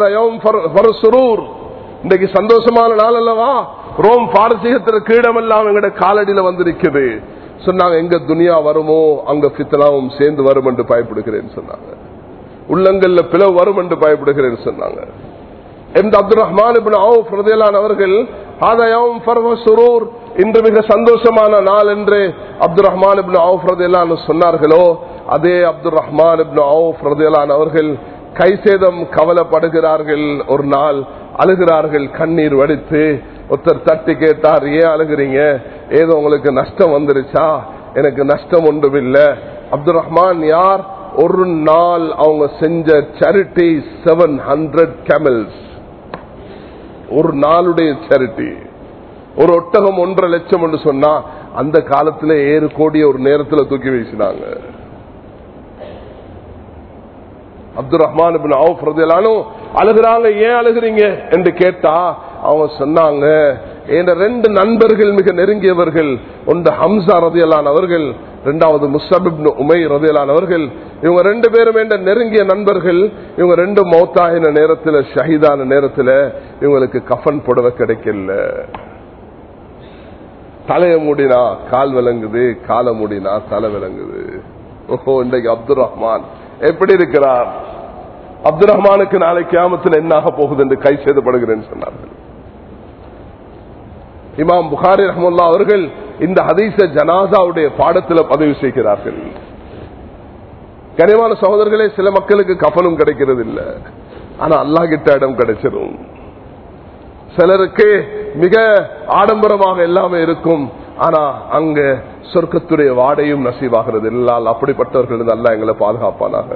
இன்னைக்கு சந்தோஷமான நாள் அல்லவா, ரோம் பாரசீகத்தில கிரீடம் எல்லாம் எங்கட காலடியில வந்திருக்குது சொன்னாங்க. எங்க துனியா வருமோ அங்க ஃபித்னாவும் சேர்ந்து வரும் என்று பயப்படுகிறேன்னு சொன்னாங்க. உள்ளங்கள்ல பிளவு வரும் என்று பயப்படுகிறேன் சொன்னாங்க. அப்துல் ரஹ்மான் இப்னு அவுஃப் ரலியல்லாஹு அவர்கள் ஆதயம் ஃபர்வ சுரூர், இன்று மிக சந்தோஷமான நாள் என்று அப்துல் ரஹ்மான் இப்னு அவுஃப் ரலியல்லாஹு சொன்னார்களோ, அதே அப்துல் ரஹ்மான் இப்னு அவுஃப் ரலியல்லாஹு அவர்கள் கை சேதம் கவலைப்படுகிறார்கள். ஒரு நாள் அழுகிறார்கள், கண்ணீர் வடித்து. ஒருத்தர் தட்டி கேட்டார், ஏன் அழுகிறீங்க? ஏதோ உங்களுக்கு நஷ்டம் வந்துருச்சா? எனக்கு நஷ்டம் ஒன்றும் இல்லை. அப்துல் ரஹ்மான் யார்? ஒரு நாள் அவங்க செஞ்ச சேரிட்டி செவன் ஹண்ட்ரட் கேமல்ஸ், ஒரு நாளுடைய சேரிட்டி. ஒரு ஒட்டகம் ஒன்றரை லட்சம் என்று சொன்னா அந்த காலத்துல ஏறு கோடிய ஒரு நேரத்தில் தூக்கி வீசினாங்க. அப்துல் ரஹ்மான் இப்னு அவுஃப் ரலியல்லாஹு அழுகிறாங்க. ஏன் அழுகிறீங்க என்று கேட்டா அவங்க சொன்னாங்க, என் ரெண்டு நண்பர்கள் மிக நெருங்கியவர்கள். ஒன்று ஹம்சா ரலியல்லாஹு அவர்கள், இரண்டாவது முஸ்அப் இப்னு உமைர் ரலியல்லாஹு அவர்கள். இவங்க ரெண்டு பேரும் என்ற நெருங்கிய நண்பர்கள். இவங்க ரெண்டு மௌத்தாயின நேரத்தில், ஷஹீதான நேரத்தில் இவங்களுக்கு கஃன் புடவை கிடைக்கல. தலையை மூடினா கால் விளங்குது, காலை மூடினா தலை விளங்குது. ஓஹோ, இன்றைக்கு அப்துல் ரஹ்மான் எப்படி இருக்கிறார்? அப்துல் ரஹ்மானுக்கு நாளை கியாமத்தில் என்னாக போகுது என்று கை செய்தப்படுகிறேன் சொன்னார்கள். இமாம் புகாரி ரஹ்மத்துல்லாஹி அவர்கள் இந்த ஹதீஸ ஜனாசாவுடைய பாடத்தில் பதிவு செய்கிறார்கள். கனிவான சகோதரர்களே, சில மக்களுக்கு கஃனும் கிடைக்கிறது இல்லை, ஆனா அல்லாஹ் கிட்ட இடம் கிடைச்சிடும். சிலருக்கு மிக ஆடம்பரமாக எல்லாமே இருக்கும், ஆனா அங்க சொர்க்கத்துடைய வாடையும் நசீவாகிறது. இல்லால் அப்படிப்பட்டவர்கள் அல்லாஹ் எங்களை பாதுகாப்பானாக.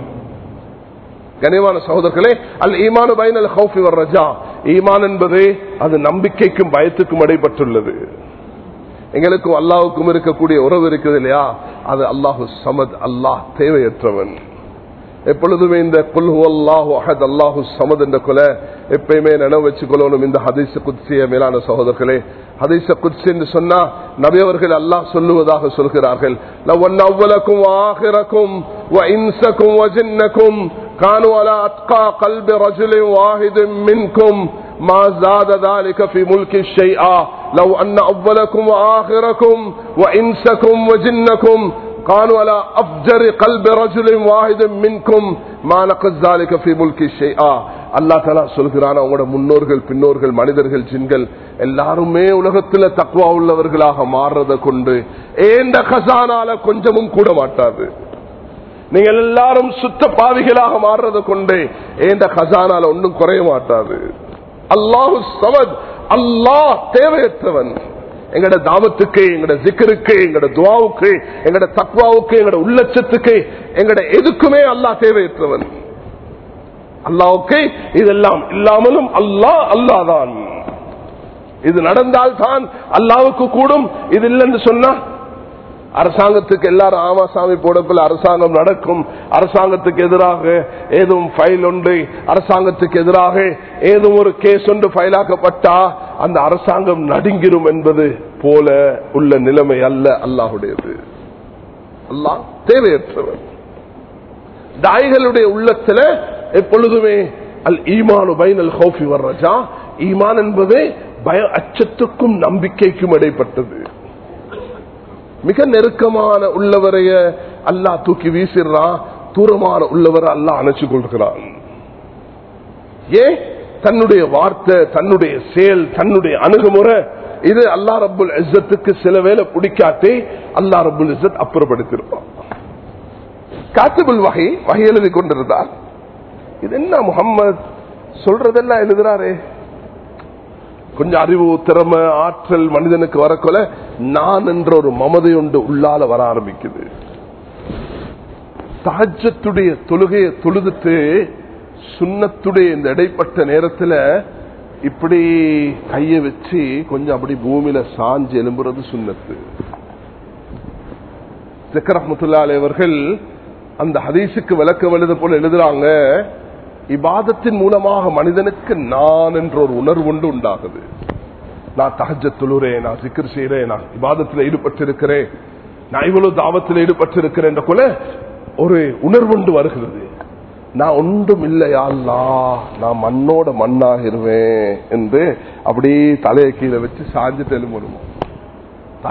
கனிவான சகோதரர்களே, அல் ஈமானு பைனல் ஹௌஃபி வர் ரஜா, ஈமான் என்பது அது நம்பிக்கைக்கும் பயத்துக்கும் இடைப்பட்டுள்ளது. எங்களுக்கும் அல்லாஹ்வுக்கும் இருக்கக்கூடிய உறவு இருக்குது இல்லையா, அது அல்லாஹு சமத், அல்லாஹ் தேவையற்றவன். எப்பொழுதுமே இந்த குல் ஹுவல்லாஹு அஹத் அல்லாஹு ஸமத் என்ற கொலை எப்பயுமே நினைவு வச்சுக்கொள்ளணும். இந்த ஹதீஸ் குத்ஸிய மேலான சகோதரர்களே, ஹதீஸ் குத்ஸி என்று சொன்னா நபி அவர்கள் அல்லாஹ் சொல்லுவதாக சொல்கிறார்கள், லவ் அன்ன அவ்வலக்கும் வ ஆகிரக்கும் வ இன்ஸக்கும் வ ஜின்னக்கும் கானூ அலா அத்கா கல்பி ரஜுலின் வாஹிதின் மின்கும் ما زاد ذلك في ملك شيئا لو ان اولكم واخركم وانسكم وجنكم قالوا على افجر قلب رجل واحد منكم ما نقص ذلك في ملك شيئا. அல்லாஹ் தஆலா சொல்கிறான், அவங்களோட முன்னோர்கள் பின்னோர்கள் மனிதர்கள் ஜின்கள் எல்லாருமே உலகத்துல தக்வா உள்ளவர்களாக மாறுறத கொண்டு ஏண்ட கசானால கொஞ்சமும் கூட மாட்டாது. நீங்கள் எல்லாரும் சுத்த பாவிகளாக மாறுறத கொண்டு ஏண்ட கசானால ஒன்றும் குறைய மாட்டாது. அல்லாஹு ஸமத், அல்லாஹ் தேவையற்றவன். எங்கட தாவத்துக்கு, எங்கட ஜிக்ருக்கு, எங்கட துஆவுக்கு, எங்கட தக்வாவுக்கு, எங்கட உள்ளச்சத்துக்கு, எங்கட எதுக்குமே அல்லாஹ் தேவையற்றவன். அல்லாஹ்வுக்கு இதெல்லாம் இல்லாமலும் அல்லாஹ் அல்லாஹ் தான். இது நடந்தால் தான் அல்லாஹ்வுக்கு கூடும். இது இல்லைன்னு சொன்னா அரசாங்கத்துக்கு எல்லாரும் ஆமா சாமி போடப்பில் அரசாங்கம் நடக்கும். அரசாங்கத்துக்கு எதிராக ஏதும் ஃபைல் ஒன்று, அரசாங்கத்துக்கு எதிராக ஏதும் ஒரு கேஸ் ஒன்று ஃபைலாக்கப்பட்டா அந்த அரசாங்கம் நடுங்கிரும் என்பது போல உள்ள நிலைமை அல்ல அல்லாஹுடையது. அல்லாஹ் தேவையற்றவன். தாய்களுடைய உள்ளத்துல எப்பொழுதுமே அல் ஈமானு பைனல் ஹௌஃபி வர் ரஜா, ஈமான் என்பது பய அச்சத்துக்கும் நம்பிக்கைக்கும் இடைப்பட்டது. மிக நெருக்கமான உள்ளவரைய அல்லாஹ் தூக்கி வீசிடுறான், தூரமான உள்ளவரை அல்லாஹ் அணைச்சு கொள்கிறான். ஏன்? தன்னுடைய வார்த்தை, தன்னுடைய செயல், தன்னுடைய அணுகுமுறை இது அல்லாஹ் ரப்புல் இஸ்ஸத்துக்கு சில வேளை பிடிக்காட்டே அல்லாஹ் ரப்புல் இஸ்ஸத் அப்புறப்படுத்திருப்பான். காத்திபுல் வஹி வஹி எழுதி கொண்டிருந்தார். இது என்ன முஹம்மது சொல்றதெல்லாம் எழுதுறாரே, கொஞ்சம் அறிவு திறமை ஆற்றல் மனிதனுக்கு வரக்கொல நான் என்ற ஒரு மமதை ஒன்று உள்ளால வர ஆரம்பிக்குது. தஹஜ்ஜுடைய தொழுகையை தொழுதுட்டு சுன்னத்துடைய இந்த இடைப்பட்ட நேரத்துல இப்படி கைய வச்சு கொஞ்சம் அப்படி பூமியில சாஞ்சு எழும்புறது சுன்னத்து. ஸக்கர் ரஹ்மத்துல்லாஹி அலைஹி அவர்கள் அந்த ஹதீஸுக்கு விளக்கம் எழுத போல எழுதுறாங்க, இபாதத்தின் மூலமாக மனிதனுக்கு நான் என்ற ஒரு உணர்வு ஒன்று உண்டாகுது. நான் தஹஜ்ஜத் தொழுறேன், நான் சிக்ர் செய்யறேன், நான் இபாதத்தில் ஈடுபட்டிருக்கிறேன், நான் இவ்வளவு தாவத்தில் ஈடுபட்டிருக்கிறேன் என்ற போல ஒரு உணர்வு ஒன்று வருகிறது. நான் ஒன்றும் இல்லையா அல்லாஹ், நான் மண்ணோட மண்ணாகிருவேன் என்று அப்படியே தலையை கீழே வச்சு சாஞ்சு தெலும்பணும்.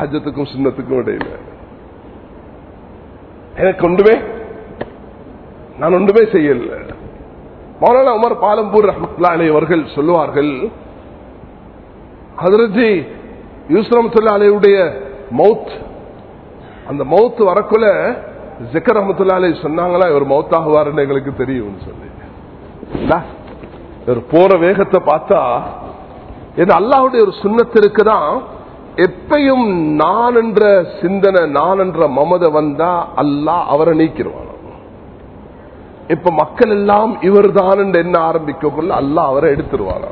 தஹஜ்ஜத்துக்கும் சுன்னத்துக்கும் இடையில எனக்கு ஒன்றுமே நான் ஒன்றுமே செய்யல. மௌலானா உமர் பாலம்பூர் ரஹ்மத்துல்லாஹி அலைஹி அவர்கள் சொல்லுவார்கள், ஹஜ்ரத் யூசுப் ரஹ்மத்துல்லாஹி அலைஹியுடைய மௌத், அந்த மௌத் வரக்குள்ள ஜக்கர் ரஹ்மத்துல்லாஹி அலைஹி சொன்னாங்களா, இவர் மௌத்தாகுவாருன்னு எங்களுக்கு தெரியும் சொல்லி. இவர் போற வேகத்தை பார்த்தா இது அல்லாஹ்வுடைய ஒரு சுன்னத்து இருக்குதான். எப்பையும் நான் என்ற சிந்தனை, நான் என்ற மமத வந்தா அல்லாஹ் அவரை நீக்கிடுவான். இப்ப மக்கள் எல்லாம் இவர் தான் என்ன ஆரம்பிக்கக்குள்ள அல்லாஹ் அவரை எடுத்துருவாங்க.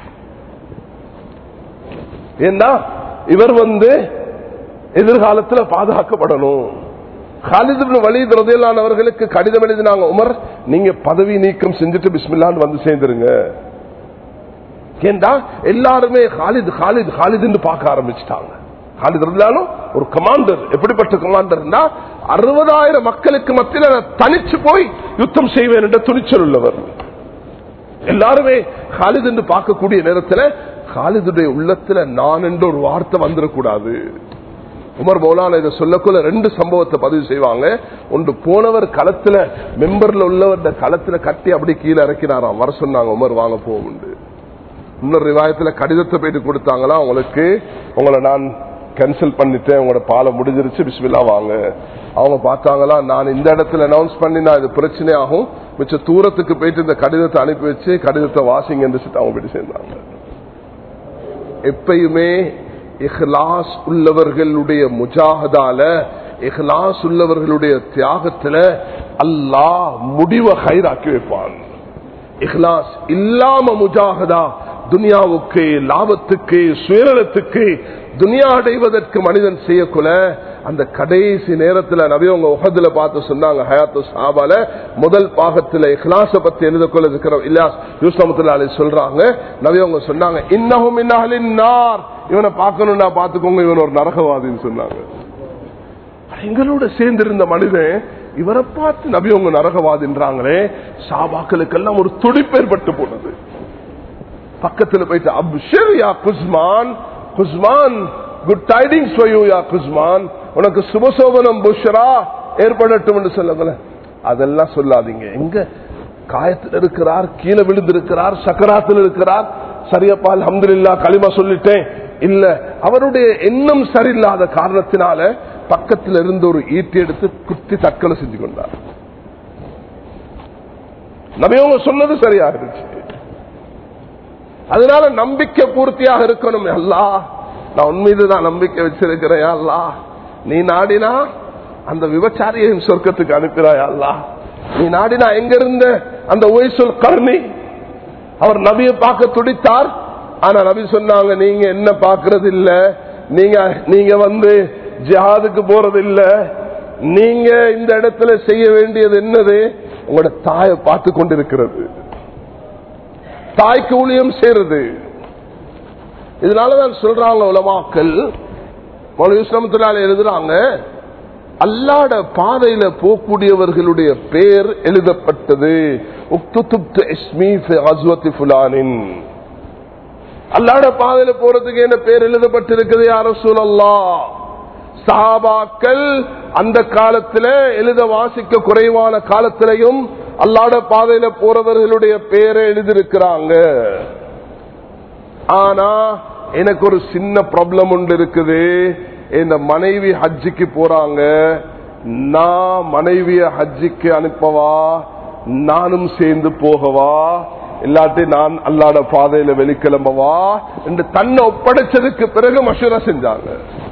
ஏன்னா இவர் வந்து எதிர்காலத்துல பாதுகாக்கப்படணும். காலித் இப்னு வலீத் ரலியல்லாஹு அவர்களுக்கு கடிதம் எழுதினாங்க, உமர் நீங்க பதவி நீக்கம் செஞ்சுட்டு பிஸ்மில்லான்னு வந்து சேர்ந்துருங்க. ஏண்டா எல்லாருமே காலித் காலித் காலித் என்று பார்க்க ஆரம்பிச்சுட்டாங்க. காலித் ரலியல்லாஹு ஒரு கமாண்டர், எப்படிப்பட்ட கமாண்டர்னா அறுபதாயிரம் மக்களுக்கு மத்தியில் தனிச்சு போய் யுத்தம் செய்வேன் என்ற துணிச்சல் உள்ளவர். எல்லாருமே காலித் என்று பார்க்கக்கூடிய நேரத்தில் காலிதுடைய உள்ளத்துல நான் என்ற ஒரு வார்த்தை வந்துடக்கூடாது. உமர் மௌலானா இதை சொல்லக்குள்ள ரெண்டு சம்பவத்தை பதிவு செய்வாங்க. ஒன்று, போனவர் களத்துல மெம்பர்ல உள்ளவர் களத்துல கட்டி அப்படி கீழே இறக்கினாராம். வர சொன்னாங்க, உமர் வாங்க போவோம். இன்னொரு ரிவாயத்துல கடிதத்தை போயிட்டு கொடுத்தாங்களா, உங்களுக்கு உங்களை நான் கேன்சல் பண்ணிட்டேன், உங்களோட பாலை முடிஞ்சிருச்சு, பிஸ்மில்லா வாங்க. அவங்க பார்த்தாங்களா, நான் இந்த இடத்துல அனௌன்ஸ் பண்ணினா இது பிரச்சனை ஆகும், மிச்ச தூரத்துக்கு போயிட்டு இந்த கடிதத்தை அனுப்பி வச்சு கடிதத்தை வாசிங்க அவங்க போயிட்டு சேர்ந்தாங்க. எப்பயுமே இஹ்லாஸ் உள்ளவர்களுடைய முஜாஹதால, இஹ்லாஸ் உள்ளவர்களுடைய தியாகத்துல அல்லாஹ் முடிவை ஹைராக்கி வைப்பான். இஹ்லாஸ் இல்லாம முஜாஹதா துனியாவுக்கு, லாபத்துக்கு, சுயநலத்துக்கு, துனியா அடைவதற்கு மனிதன் செய்யக்குள்ள அந்த கடைசி நேரத்தில் நபி அவங்க உஹதுல பார்த்து சொன்னாங்க, ஹயாத்து சஹாபால முதல் பாகத்துல இஹ்லாஸ பத்தி எழுதக்கொள்ள இருக்கிற இல்லாஸ் யூசுப் ரஹ்மத்துல்லாஹி அலைஹி சொல்றாங்க, நபி அவங்க சொன்னாங்க, இன்னஹு மின் அஹ்லின் நார், இவனை பார்க்கணும்னா பார்த்துக்கோங்க, இவன் ஒரு நரகவாதின்னு சொன்னாங்க. எங்களோட சேர்ந்து இருந்த மனிதன் இவரை பார்த்து நபி அவங்க நரகவாதின்றாங்களே, சஹாபாக்களுக்கெல்லாம் ஒரு துடிப்பு ஏற்பட்டு போனது. பக்கத்துல போயிட்டு, அப்ஷிர் யா குஸ்மான், குஸ்மான் குட் டைடிங்ஸ் ஃபார் யூ யா குஸ்மான், உனக்கு சுபசோபனம் புஷ்ரா ஏற்படட்டும் என்று சொல்லுங்கள. அதெல்லாம் சொல்லாதீங்க. எங்க காயத்தில் இருக்கிறார், கீழே விழுந்திருக்கிறார், சக்கராத்தில் இருக்கிறார், சரியப்பா அல்ஹம்துலில்லாஹ் கலிமா சொல்லிட்டேன் இல்ல, அவருடைய எண்ணம் சரியில்லாத காரணத்தினால பக்கத்தில் இருந்து ஒரு ஈட்டி எடுத்து குத்தி தற்கொலை செஞ்சு கொண்டார். நபியவங்க சொன்னது சரியா இருந்துச்சு. அதனால நம்பிக்கை பூர்த்தியாக இருக்கணும். அல்லாஹ் நான் உன்மீதுதான் நம்பிக்கை வச்சிருக்கிறேன், அல்லாஹ் நீ நாடினா அந்த விபச்சாரியையும் சொர்க்கத்துக்கு அனுப்பிறாய், அல்லாஹ் நீ நாடினா எங்க இருந்த அந்த ஒய்சுல் கர்ணி அவர் நபியை பார்க்க துடித்தார். ஆனா நபி சொன்னாங்க, நீங்க என்ன பார்க்கறது இல்ல, நீங்க நீங்க வந்து ஜிஹாதுக்கு போறது இல்ல, நீங்க இந்த இடத்துல செய்ய வேண்டியது என்னது, உங்களோட தாயை பார்த்து கொண்டிருக்கிறது, தாய்க்கு ஊழியம் செய்யறது. இதனாலதான் சொல்றாங்க உலமாக்கள், மௌலவி ரஹ்மத்துல்லாஹி எழுதுறாங்க, அல்லாஹ்வுடைய பாதையில போகக்கூடியவர்களுடைய பேர் எழுதப்பட்டது. உக்துப்து இஸ்மி ஃபி கஸ்வத்தி ஃபுலானின், அல்லாஹ்வுடைய பாதையில போறதுக்கு என்ன பேர் எழுதப்பட்டிருக்குது யா ரசூலல்லாஹ். சஹாபாக்கள் அந்த காலத்துல எழுத வாசிக்க குறைவான காலத்திலையும் அல்லாஹ்வுடைய பாதையில போறவர்களுடைய பேரை எழுதியிருக்கிறாங்க. ஆனா எனக்கு ஒரு சின்ன ப்ராப்ளம் ஒன்று இருக்குது. இந்த மனைவி ஹஜ்ஜிக்கு போறாங்க, நான் மனைவிய ஹஜ்ஜிக்கு அனுப்பவா, நானும் சேர்ந்து போகவா, இல்லாட்டி நான் அல்லாஹ்வுடைய பாதையில வெளிக்கிளம்பவா என்று தன்னை ஒப்படைச்சதுக்கு பிறகு மஷூரா செஞ்சாங்க.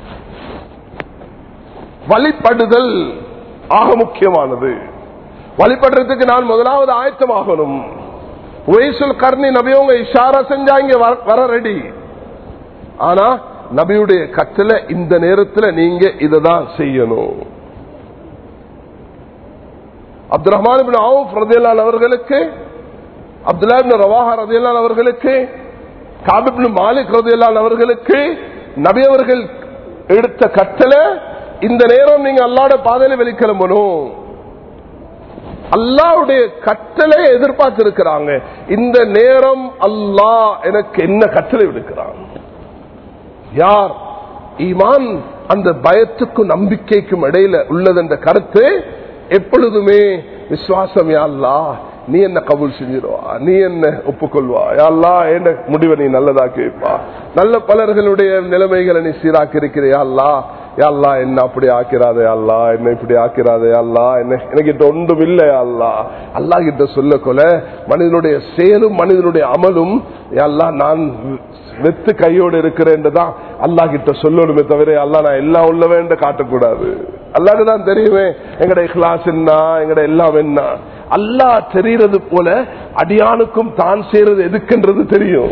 வழிபடுதல் ஆக முக்கியமானது. வழிபடுறதுக்கு நான் முதலாவது ஆயத்தமாகணும். ஒய்சுல் கர்ணி நபியவங்க இஷாரா செஞ்சாங்க, வர ரெடி. ஆனா நபியுடைய கட்டளை இந்த நேரத்தில் நீங்க இததான் செய்யணும். அப்துல் ரஹ்மான் இப்னு அவுஃப் ரலியல்லாஹு அவர்களுக்கு, அப்துல்லாஹ் இப்னு ரவாஹா ரலியல்லாஹு அவர்களுக்கு, கஅப் இப்னு மாலிக் ரலியல்லாஹு அவர்களுக்கு நபி அவர்கள் எடுத்த கட்டளை, இந்த நேரம் நீங்க அல்லாஹ்வுடைய பாதையில வெளிக்கிளம்பணும். அல்லாஹ்வுடைய கட்டளை எதிர்பார்த்து இருக்கிறாங்க. இந்த நேரம் அல்லாஹ் எனக்கு என்ன கட்டளை விடுக்கிறான். யார் ஈமான் அந்த பயத்துக்கும் நம்பிக்கைக்கும் இடையில உள்ளது என்ற கருத்து எப்பொழுதுமே விசுவாசம். யா அல்லாஹ் நீ என்ன கபூல் செஞ்சிருவா, நீ என்ன ஒப்புக்கொள்வா, யா அல்லாஹ் என்ன முடிவை நீ நல்லதாக்கி வைப்பா, நல்ல பலர்களுடைய நிலைமைகளை நீ சீராக்கி இருக்கிற. யா அல்லாஹ் யா அல்லாஹ் என்ன அப்படி ஆக்கிறாதே, அல்லா என்ன இப்படி ஆக்கிறாதே, அல்லா என்ன எனக்கிட்ட ஒன்றும் இல்லை. அல்லா அல்லா கிட்ட சொல்ல கொல மனிதனுடைய செயலும் மனிதனுடைய அமலும் யா அல்லாஹ் நான் வெத்து கையோடு இருக்கிறேன்தான் அல்லா கிட்ட சொல்லணுமே தவிர அல்லா நான் எல்லாம் உள்ளவேன் காட்டக்கூடாது. அல்லாஹ்க்கு தான் தெரியுமே எங்கட இஹ்லாஸ் என்ன, எங்கட எல்லாம் என்ன. அல்லாஹ் தெரிகிறது போல அடியானுக்கும் தான் செய்யறது எதுக்குன்றது தெரியும்.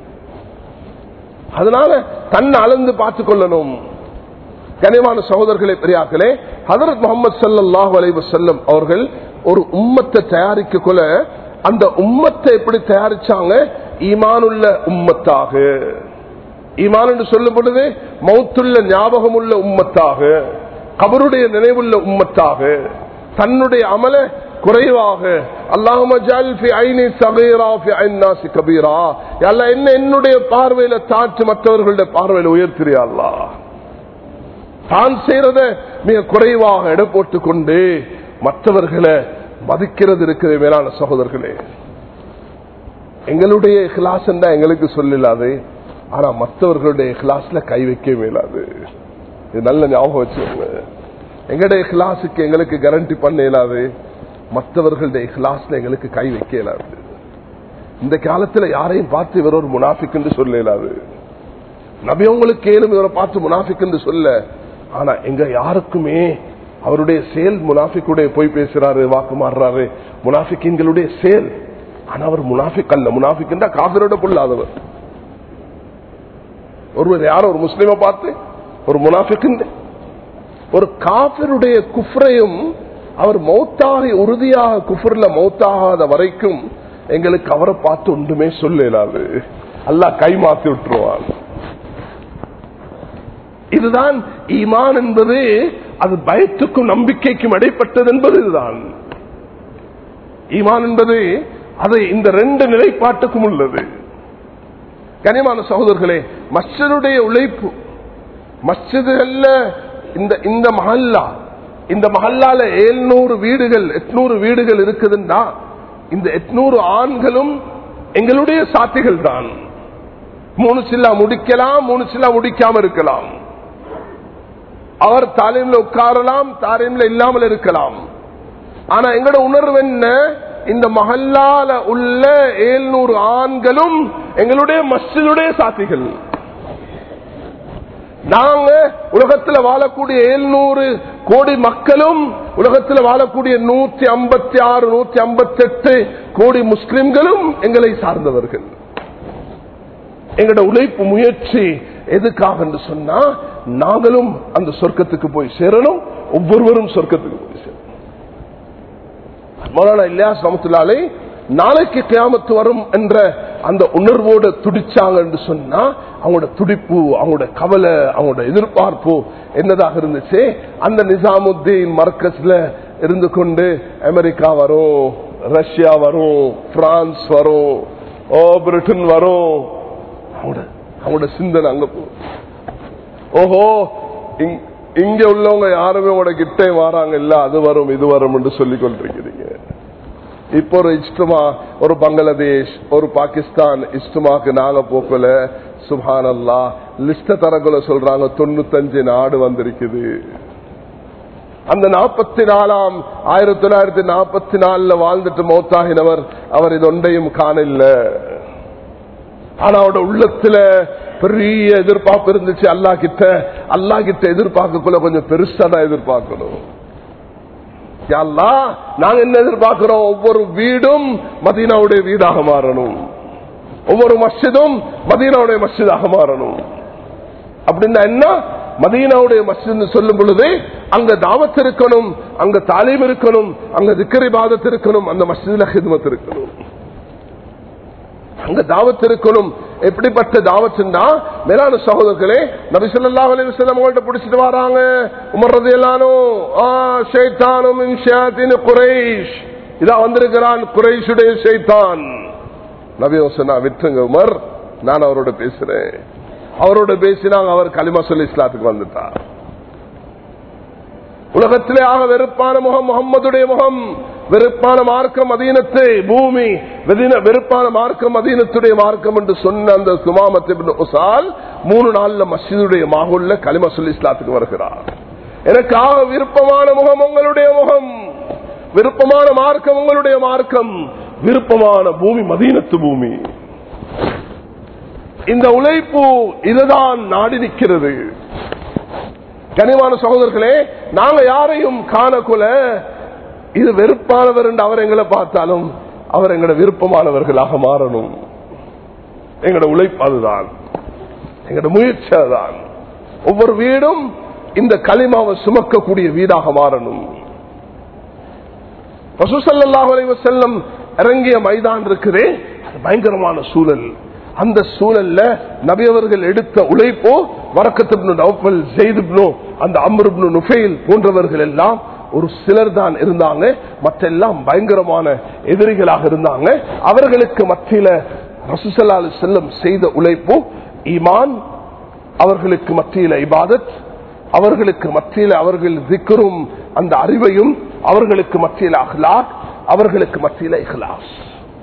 அதனால தன்னை அளந்து பார்த்துக் கொள்ளணும். கனிவான சகோதரர்களே, பெரியார்களே, ஹஜ்ரத் முஹம்மது ஸல்லல்லாஹு அலைஹி வஸல்லம் அவர்கள் ஒரு உம்மத்தை தயாரிக்க கொள்ள அந்த உம்மத்தை எப்படி தயாரிச்சாங்க? ஈமானுள்ள உம்மத்தாக. ஈமான் என்று சொல்லும் பொழுது மௌத்துள்ள ஞாபகம் உள்ள உம்மத்தாக, கபருடைய நினைவுள்ள உம்மத்தாக, தன்னுடைய அமல குறைவாக அல்லாஹும்ம ஜஅல் ஃபி ஐனி ஸகீரா ஃபி ஐன்னாசி கபீரா, யா அல்லாஹ் என்ன என்னுடைய பார்வையில தாழ்த்து மற்றவர்களுடைய பார்வையில உயர்த்தியா அல்லாஹ். தான் செய்யறத மிக குறைவாக எடை போட்டுக் கொண்டு மற்றவர்களை மதிக்கிறது இருக்கிற மேலான சகோதரர்களே, எங்களுடைய இஹ்லாஸ் தான் எங்களுக்கு சொல்லலாது, ஆனா மற்றவர்களுடைய இஹ்லாஸ்ல கை வைக்க மேலாது. இது நல்ல ஞாபகம் வச்சுக்கோங்க. எங்களுடைய இஹ்லாஸுக்கு எங்களுக்கு கேரண்டி பண்ண இயலாது, மற்றவர்களுடைய இஹ்லாஸ்ல எங்களுக்கு கை வைக்க இயலாது. இந்த காலத்துல யாரையும் பார்த்து இவர் ஒரு முனாஃபிக் என்று சொல்ல இயலாது. நபி உங்களுக்கு ஏழும் இவரை பார்த்து முனாஃபிக் என்று சொல்ல, ஆனா எங்க யாருக்குமே அவருடைய செயல் முனாஃபிக்குடைய போய் பேசுறாரு, வாக்கு மாறுறாரு, முனாஃபிக்கின்களுடைய செயல். ஆனா அவர் முனாஃபிக் அல்ல. முனாஃபிக் என்றா காபிரோட பொல்லாதவர். ஒருவர் யாரோ ஒரு முஸ்லிமை பார்த்து ஒரு முனாஃபிக், ஒரு காபிருடைய குஃப்ரையும் அவர் மௌத்தாகி உறுதியாக குஃப்ர்ல மௌத்தாகாத வரைக்கும் எங்களுக்கு அவரை பார்த்து ஒன்றுமே சொல்ல இயலாது. அல்லாஹ் கை மாத்தி விட்டுருவான். இதுதான் ஈமான் என்பது. அது பயத்துக்கும் நம்பிக்கைக்கும் இடைப்பட்டது என்பது இதுதான் ஈமான் என்பது. அது இந்த ரெண்டு நிலைப்பாட்டுக்கும் உள்ளது. கனிமான சகோதரர்களே, மஸ்ஜிதுடைய உழைப்பு, மஸ்ஜிதுகள்ல இந்த இந்த மஹல்லா, இந்த மஹல்லால எழுநூறு வீடுகள் எட்நூறு வீடுகள் இருக்குதுன்னா இந்த எட்நூறு ஆண்களும் எங்களுடைய சாத்திகள் தான். மூணு சில்லா முடிக்கலாம், மூணு சில்லா முடிக்காம இருக்கலாம். அவர் தாலீம்ல உட்காரலாம், தாலீம்ல இல்லாமல் இருக்கலாம். ஆனா எங்களோட உணர்வு என்ன? இந்த மஹல்லால உள்ள எழுநூறு ஆண்களும் எங்களுடைய மஸ்ஜிதுடைய சாத்திகள். நாங்க உலகத்தில் வாழக்கூடிய எழுநூறு கோடி மக்களும், உலகத்தில் வாழக்கூடிய நூத்தி ஐம்பத்தி ஆறு நூத்தி ஐம்பத்தி எட்டு கோடி முஸ்லிம்களும் எங்களை சார்ந்தவர்கள். எங்களோட உழைப்பு முயற்சி எதுக்காக என்று சொன்னா, நாங்களும் அந்த சொர்க்கத்துக்கு போய் சேரணும், ஒவ்வொருவரும் சொர்க்கத்துக்கு போய் சேரணும். மௌலானா இல்யாஸ் ரஹ்மத்துல்லாஹி அலைஹி நாளைக்கு கியாமத்து வரும் என்ற அந்த உணர்வோடு துடிச்சாங்க என்று சொன்னா, அவங்களோட துடிப்பு, அவங்களோட கவலை, அவங்களோட எதிர்பார்ப்பு என்னதாக இருந்துச்சு? அந்த நிசாமுத்தீன் மர்கஸ்ல இருந்து கொண்டு அமெரிக்கா வரும், ரஷ்யா வரும், பிரான்ஸ் வரும், ஓ பிரிட்டன் வரும். அவங்களோட சிந்தனை அங்க போ. ஓஹோ, இங்க உள்ளவங்க யாருமே உங்களோட கிட்டே வராங்க இல்ல, அது வரும் இது வரும் என்று சொல்லிக் கொண்டிருக்கிறீங்க. இப்போ ஒரு இஸ்துமா, ஒரு பங்களாதேஷ், ஒரு பாகிஸ்தான் இஸ்துமாக்கு நாங்க போக்கல, சுப்ஹானல்லாஹ், லிஸ்ட தரக்குள்ள சொல்றாங்க தொண்ணூத்தஞ்சு நாடு வந்திருக்குது. அந்த நாற்பத்தி நாலாம் ஆயிரத்தி தொள்ளாயிரத்தி நாற்பத்தி நாலுல வாழ்ந்துட்டு மௌத்தாகினவர், அவர் இது ஒன்றையும் காணல. ஆனா அவரோட உள்ளத்துல பெரிய எதிர்பார்ப்பு இருந்துச்சு அல்லா கிட்ட. அல்லா கிட்ட எதிர்பார்க்கக்குள்ள கொஞ்சம் பெருசா தான் எதிர்பார்க்கணும். நாங்க என்ன எதிர்பார்க்கிறோம்? ஒவ்வொரு வீடும் மதீனாவுடைய வீடாக மாறணும், ஒவ்வொரு மஸ்ஜிதும் மதீனாவுடைய மஸ்ஜிதாக மாறணும். அப்படின்னா என்ன? மதீனாவுடைய மஸ்ஜித் சொல்லும் பொழுது அங்க தாவத் இருக்கணும், அங்க தாலீம் இருக்கணும், அங்க திக்ர் இபாதத் இருக்கணும், அந்த மஸ்ஜித்ல ஹித்மத் இருக்கணும், அங்க தாவத் இருக்கணும். எப்படிப்பட்ட தாவத்னா, மேலான சகோதரர்களே, நபி ஸல்லல்லாஹு அலைஹி வஸல்லம் அவங்கள்ட்ட பிடிச்சிட்டு வராங்க உமர் ரலியல்லாஹு ஆ ஷைத்தானும் மின் ஷயாத்தீன் குரைஷ், இதா வந்திருக்கிறான் குரைஷுடைய ஷைத்தான். நபி சொன்னா, விட்டுங்க உமர், நான் அவரோட பேசுறேன். அவரோட பேசினாங்க, அவர் கலிமா சொல்லி இஸ்லாத்துக்கு வந்துட்டார். உலகத்திலே ஆக வெறுப்பான முகம் முகம்மதுடைய முகம். வெறுப்பான மார்க்கம் மதீனத்தை பூமி வெறுப்பான மார்க்கம் மதீனத்துடைய மார்க்கம் என்று சொன்ன அந்த சுமாமத் இப்னு உசால் மூணு நாள்ல மஸ்ஜிதுடைய மாஹூல்ல கலிமா சொல்லி இஸ்லாத்துக்கு வருகிறார். எனக்காக விருப்பமான முகம் உங்களுடைய முகம், விருப்பமான மார்க்கம் உங்களுடைய மார்க்கம், விருப்பமான பூமி மதீனத்து பூமி. இந்த உழைப்பு இதுதான் நாடி நிற்கிறது. கனிவான சகோதரர்களே, நாங்க யாரையும் காணக்குள்ள இது வெறுப்பானவர் என்று அவர் எங்களை பார்த்தாலும் அவர் எங்களோட விருப்பமானவர்களாக மாறணும். எங்களோட உழைப்பு அதுதான், எங்களோட முயற்சி அதுதான். ஒவ்வொரு வீடும் இந்த கலிமாவை சுமக்கக்கூடிய வீடாக மாறணும். ரசூல் ஸல்லல்லாஹு அலைஹி வஸல்லம் இறங்கிய மைதான் இருக்குதே, பயங்கரமான சூழல். அந்த சூழல்ல நபி அவர்கள் எடுத்த உழைப்போ வரக்கத் இப்னு நௌஃபல், ஸைத் இப்னு அந்த அம்ர் இப்னு நுஃபைல் போன்றவர்கள் எல்லாம் ஒரு சிலர் தான் இருந்தாங்க. மற்றெல்லாம் பயங்கரமான எதிரிகளாக இருந்தாங்க. அவர்களுக்கு மத்தியில ரசூல் ஸல்லல்லாஹு அலைஹி வஸல்லம் செய்த உழைப்பு ஈமான், அவர்களுக்கு மத்தியில இபாதத், அவர்களுக்கு மத்தியில அவர்கள் திக்ரும் அந்த அறிவையும், அவர்களுக்கு மத்தியில அஹ்லாக், அவர்களுக்கு மத்தியில இஹ்லாஸ்.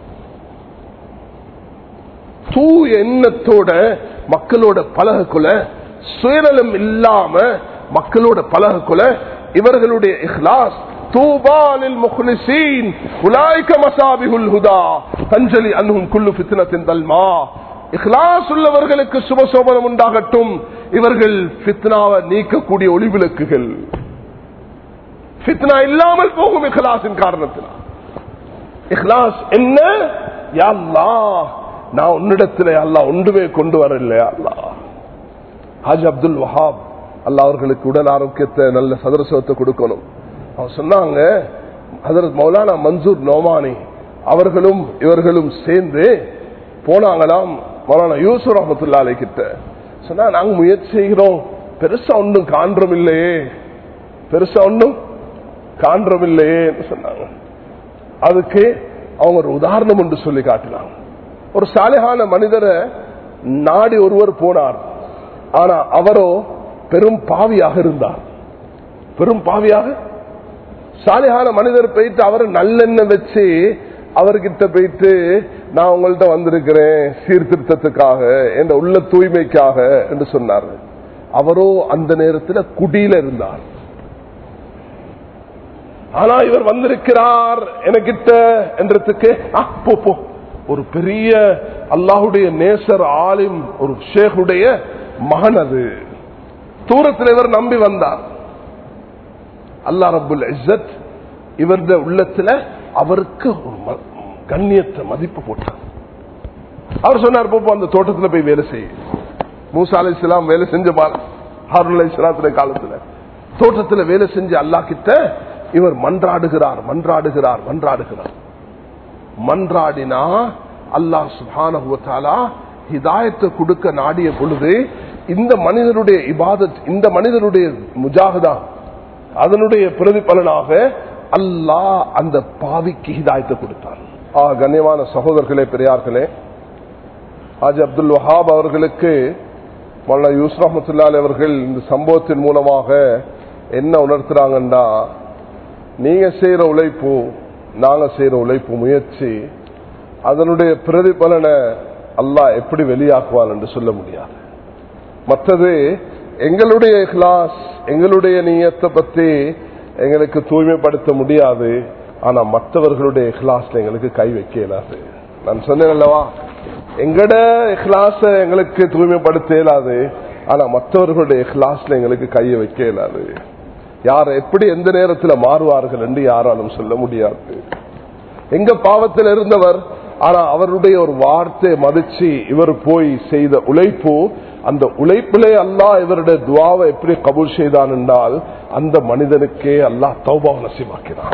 தூய எண்ணத்தோட மக்களோட பழகக்குள்ள, சுயநலம் இல்லாம மக்களோட பழகக்குள்ள இவர்களுடைய இஹ்லாஸ் தூபாலில் முக்லிசீன் உலாயிக மசாபிஹுல் ஹுதா தஞ்சலி அன்ஹும் குல்லு ஃபித்னத்தின் தல்மா. இஹ்லாஸ் உள்ளவர்களுக்கு சுபசோபனம் உண்டாகட்டும், இவர்கள் ஃபித்னாவை நீக்கக்கூடிய ஒளிவிளக்குகள். ஃபித்னா இல்லாமல் போகும் இஹ்லாஸின் காரணத்தினால். இஹ்லாஸ் என்ன? யா அல்லாஹ், நான் உன்னிடத்தில் அல்லாஹ் ஒன்றுமே கொண்டு வரலையா அல்லாஹ். ஹாஜி அப்துல் வஹாப் அல்லாஹ் அவர்களுக்கு உடல் ஆரோக்கியத்தை நல்ல சதரசத்தை கொடுக்கணும். அவர் சொன்னாங்க, ஹஜ்ரத் மௌலானா மன்சூர் நோமானி அவர்களும் இவர்களும் சேர்ந்து போனாங்களாம் மௌலானா யூசுப் ரஹ்மத்துல்லாஹி அலைஹி கிட்ட. சொன்னா, நாங்க முயற்சி செய்கிறோம், பெருசா ஒன்றும் காண்றோம் இல்லையே, பெருசா ஒன்றும் காண்றோம் இல்லையே சொன்னாங்க. அதுக்கு அவங்க ஒரு உதாரணம் என்று சொல்லி காட்டினாங்க. ஒரு சாலிஹான மனிதரை நாடி ஒருவர் போனார். ஆனா அவரோ பெரும் பாவியாக இருந்தார். பெரும் பாவியாக சாலிஹான மனிதர் போயிட்டு அவர் நல்லெண்ணெய் வச்சு அவர்கிட்ட போயிட்டு, நான் உங்கள்கிட்ட வந்திருக்கிறேன் சீர்திருத்தத்துக்காக, என்ற உள்ள தூய்மைக்காக என்று சொன்னார். அவரோ அந்த நேரத்தில் குடியில இருந்தார். ஆனா இவர் வந்திருக்கிறார் எனக்கிட்ட என்றதுக்கு போ, ஒரு பெரிய அல்லாஹுடைய நேசர் ஆலிம், ஒரு ஷேகுடைய மகன். அது தூரத்தில் இவர் நம்பி வந்தார். அல்லாஹ் ரப்புல் இஸ்ஸத் இவருடைய உள்ளத்துல அவருக்கு ஒரு கண்ணியத்தை மதிப்பு போட்டார். அவர் சொன்னார், போப்போ அந்த தோட்டத்தில் போய் வேலை செய்ய. மூசா அலைஹிஸ்ஸலாம் வேலை செஞ்ச ஹாரூன் அலைஹிஸ்ஸலாத்துடைய காலத்துல தோட்டத்தில் வேலை செஞ்சு அல்லாஹ் கிட்ட இவர் மன்றாடுகிறார் மன்றாடுகிறார் மன்றாடுகிறார் மன்றாடினா அல்லாஹ் சுப்ஹானஹு வ தஆலா ஹிதாயத்தை கொடுக்க நாடிய பொழுது இந்த மனிதனுடைய இபாதத், இந்த மனிதனுடைய முஜாஹதா, அதனுடைய பிரதிபலனாக அல்லாஹ் அந்த பாவிக்கு ஹிதாயத்தை கொடுத்தார். ஆ கண்ணியமான சகோதரர்களே, பெரியார்களே, ஹாஜி அப்துல் வஹாப் அவர்களுக்கு மௌலானா யூசுப் ரஹ்மத்துல்லாஹி அலைஹி அவர்கள் இந்த சம்பவத்தின் மூலமாக என்ன உணர்த்துறாங்கன்னா, நீங்க செய்யற உழைப்பு, நாங்க செய்யற உழைப்பு, முயற்சி, அதனுடைய பிரதிபலனை அல்லாஹ் எப்படி வெளியாக்குவான் என்று சொல்ல முடியாது. மற்றது எங்களுடைய இஹ்லாஸ், எங்களுடைய நியத்தை பத்தி எங்களுக்கு தூய்மைப்படுத்த முடியாது. ஆனா மற்றவர்களுடைய இஹ்லாஸ்ல எங்களுக்கு கை வைக்க இயலாது. நான் சொன்னேன் அல்லவா, எங்கட இஹ்லாஸ எங்களுக்கு தூய்மைப்படுத்த இயலாது, ஆனா மற்றவர்களுடைய இஹ்லாஸ்ல எங்களுக்கு கையை வைக்க இயலாது. யார் எப்படி எந்த நேரத்தில் மாறுவார்கள் என்று யாராலும் சொல்ல முடியாது. எங்க பாவத்தில் இருந்தவர், ஆனா அவருடைய ஒரு வார்த்தை மதிச்சு இவர் போய் செய்த உழைப்பு, அந்த உழைப்பிலே அல்லாஹ் இவருடைய துவாவை எப்படி கபூல் செய்தான் என்றால் அந்த மனிதனுக்கே அல்லாஹ் தௌபாவை நசீபாக்கினான்.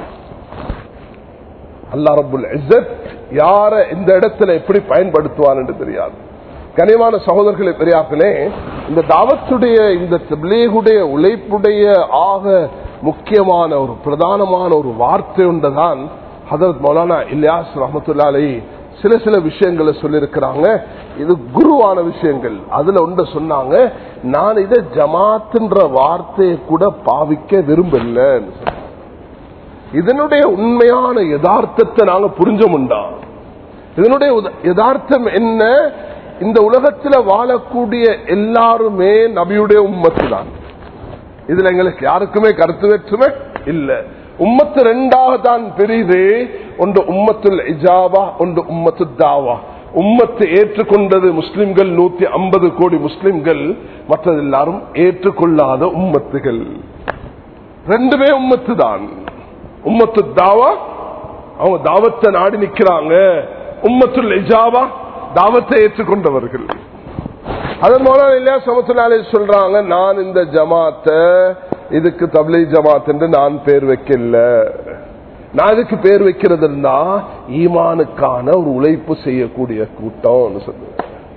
அல்லாஹ் ரப்புல் இஸ்ஸத் யார இந்த இடத்துல எப்படி பயன்படுத்துவான் என்று தெரியாது. கனிவான சகோதரர்களே, பெரியார்களே, இந்த தாவத்துடைய இந்த தப்லீகுடைய உழைப்புடைய ஆக முக்கியமான ஒரு பிரதானமான ஒரு வார்த்தை ஒன்றுதான் ஹஜ்ரத் மௌலானா இல்யாஸ் ரஹ்மத்துல்லாஹி அலைஹி சில சில விஷயங்களை சொல்லியிருக்கிறாங்க. இது குருவான விஷயங்கள். அதுல ஒன்று சொன்னாங்க, நான் இதை ஜமாத்ன்ற வார்த்தையை கூட பாவிக்க விரும்பல. இதனுடைய உண்மையான யதார்த்தத்தை நாங்க புரிஞ்சோம்டா, இதனுடைய யதார்த்தம் என்ன? இந்த உலகத்தில் வாழக்கூடிய எல்லாருமே நபியுடைய உம்மத்து தான். இதுல எங்களுக்கு யாருக்குமே கருத்து வேற்றுமை இல்ல. உம்மத்து ரெண்டாக தான் பெரிது. ஒன்று உம்மத்துல் இஜாபா, ஒன்று உம்மத்து தாவா. உம்மத்து ஏற்றுக்கொண்டது முஸ்லிம்கள் நூத்தி ஐம்பது கோடி முஸ்லிம்கள், மற்றது எல்லாரும் ஏற்றுக்கொள்ளாத உம்மத்துகள். ரெண்டுமே உம்மத்து தான். உம்மத்து தாவா அவங்க தாவத்தை நாடி நிக்கிறாங்க, உம்மத்துல் இஜாபா தாவத்தை ஏற்றுக்கொண்டவர்கள். அதன் மூலம் இல்லையா சமத்துலாலே சொல்றாங்க, நான் இந்த ஜமாத்தை இதுக்கு தப்லீக் ஜமாத் என்று நான் பேர் வைக்கல. நான் இதுக்கு பேர் வைக்கிறதுனா ஈமானுக்கான ஒரு உழைப்பு செய்யக்கூடிய கூட்டம் சொல்லு.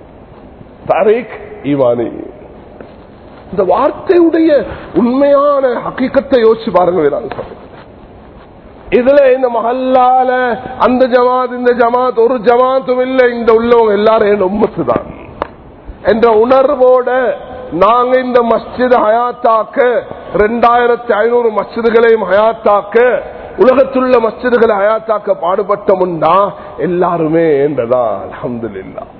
தரீக் ஈமானி. இந்த வார்த்தையுடைய உண்மையான ஹக்கீகத்தை யோசிச்சு பாருங்க. இதுல இந்த மஹல்லால அந்த ஜமாத் இந்த ஜமாத் ஒரு ஜமாத்தும் இல்லை, இந்த உள்ளவங்க எல்லாரும் என் உம்மத்து தான் என்ற உணர்வோட நாங்க இந்த மஸ்ஜித் ஹயாத்தாக்க ரெண்டாயிரத்தி ஐநூறு மஸ்ஜிதுகளையும் ஹயாத்தாக்க உலகத்துள்ள மஸ்ஜிதுகளை ஹயாத்தாக்க பாடுபட்டோம்னா எல்லாருமே என்றதான் அல்ஹம்துலில்லாஹ்.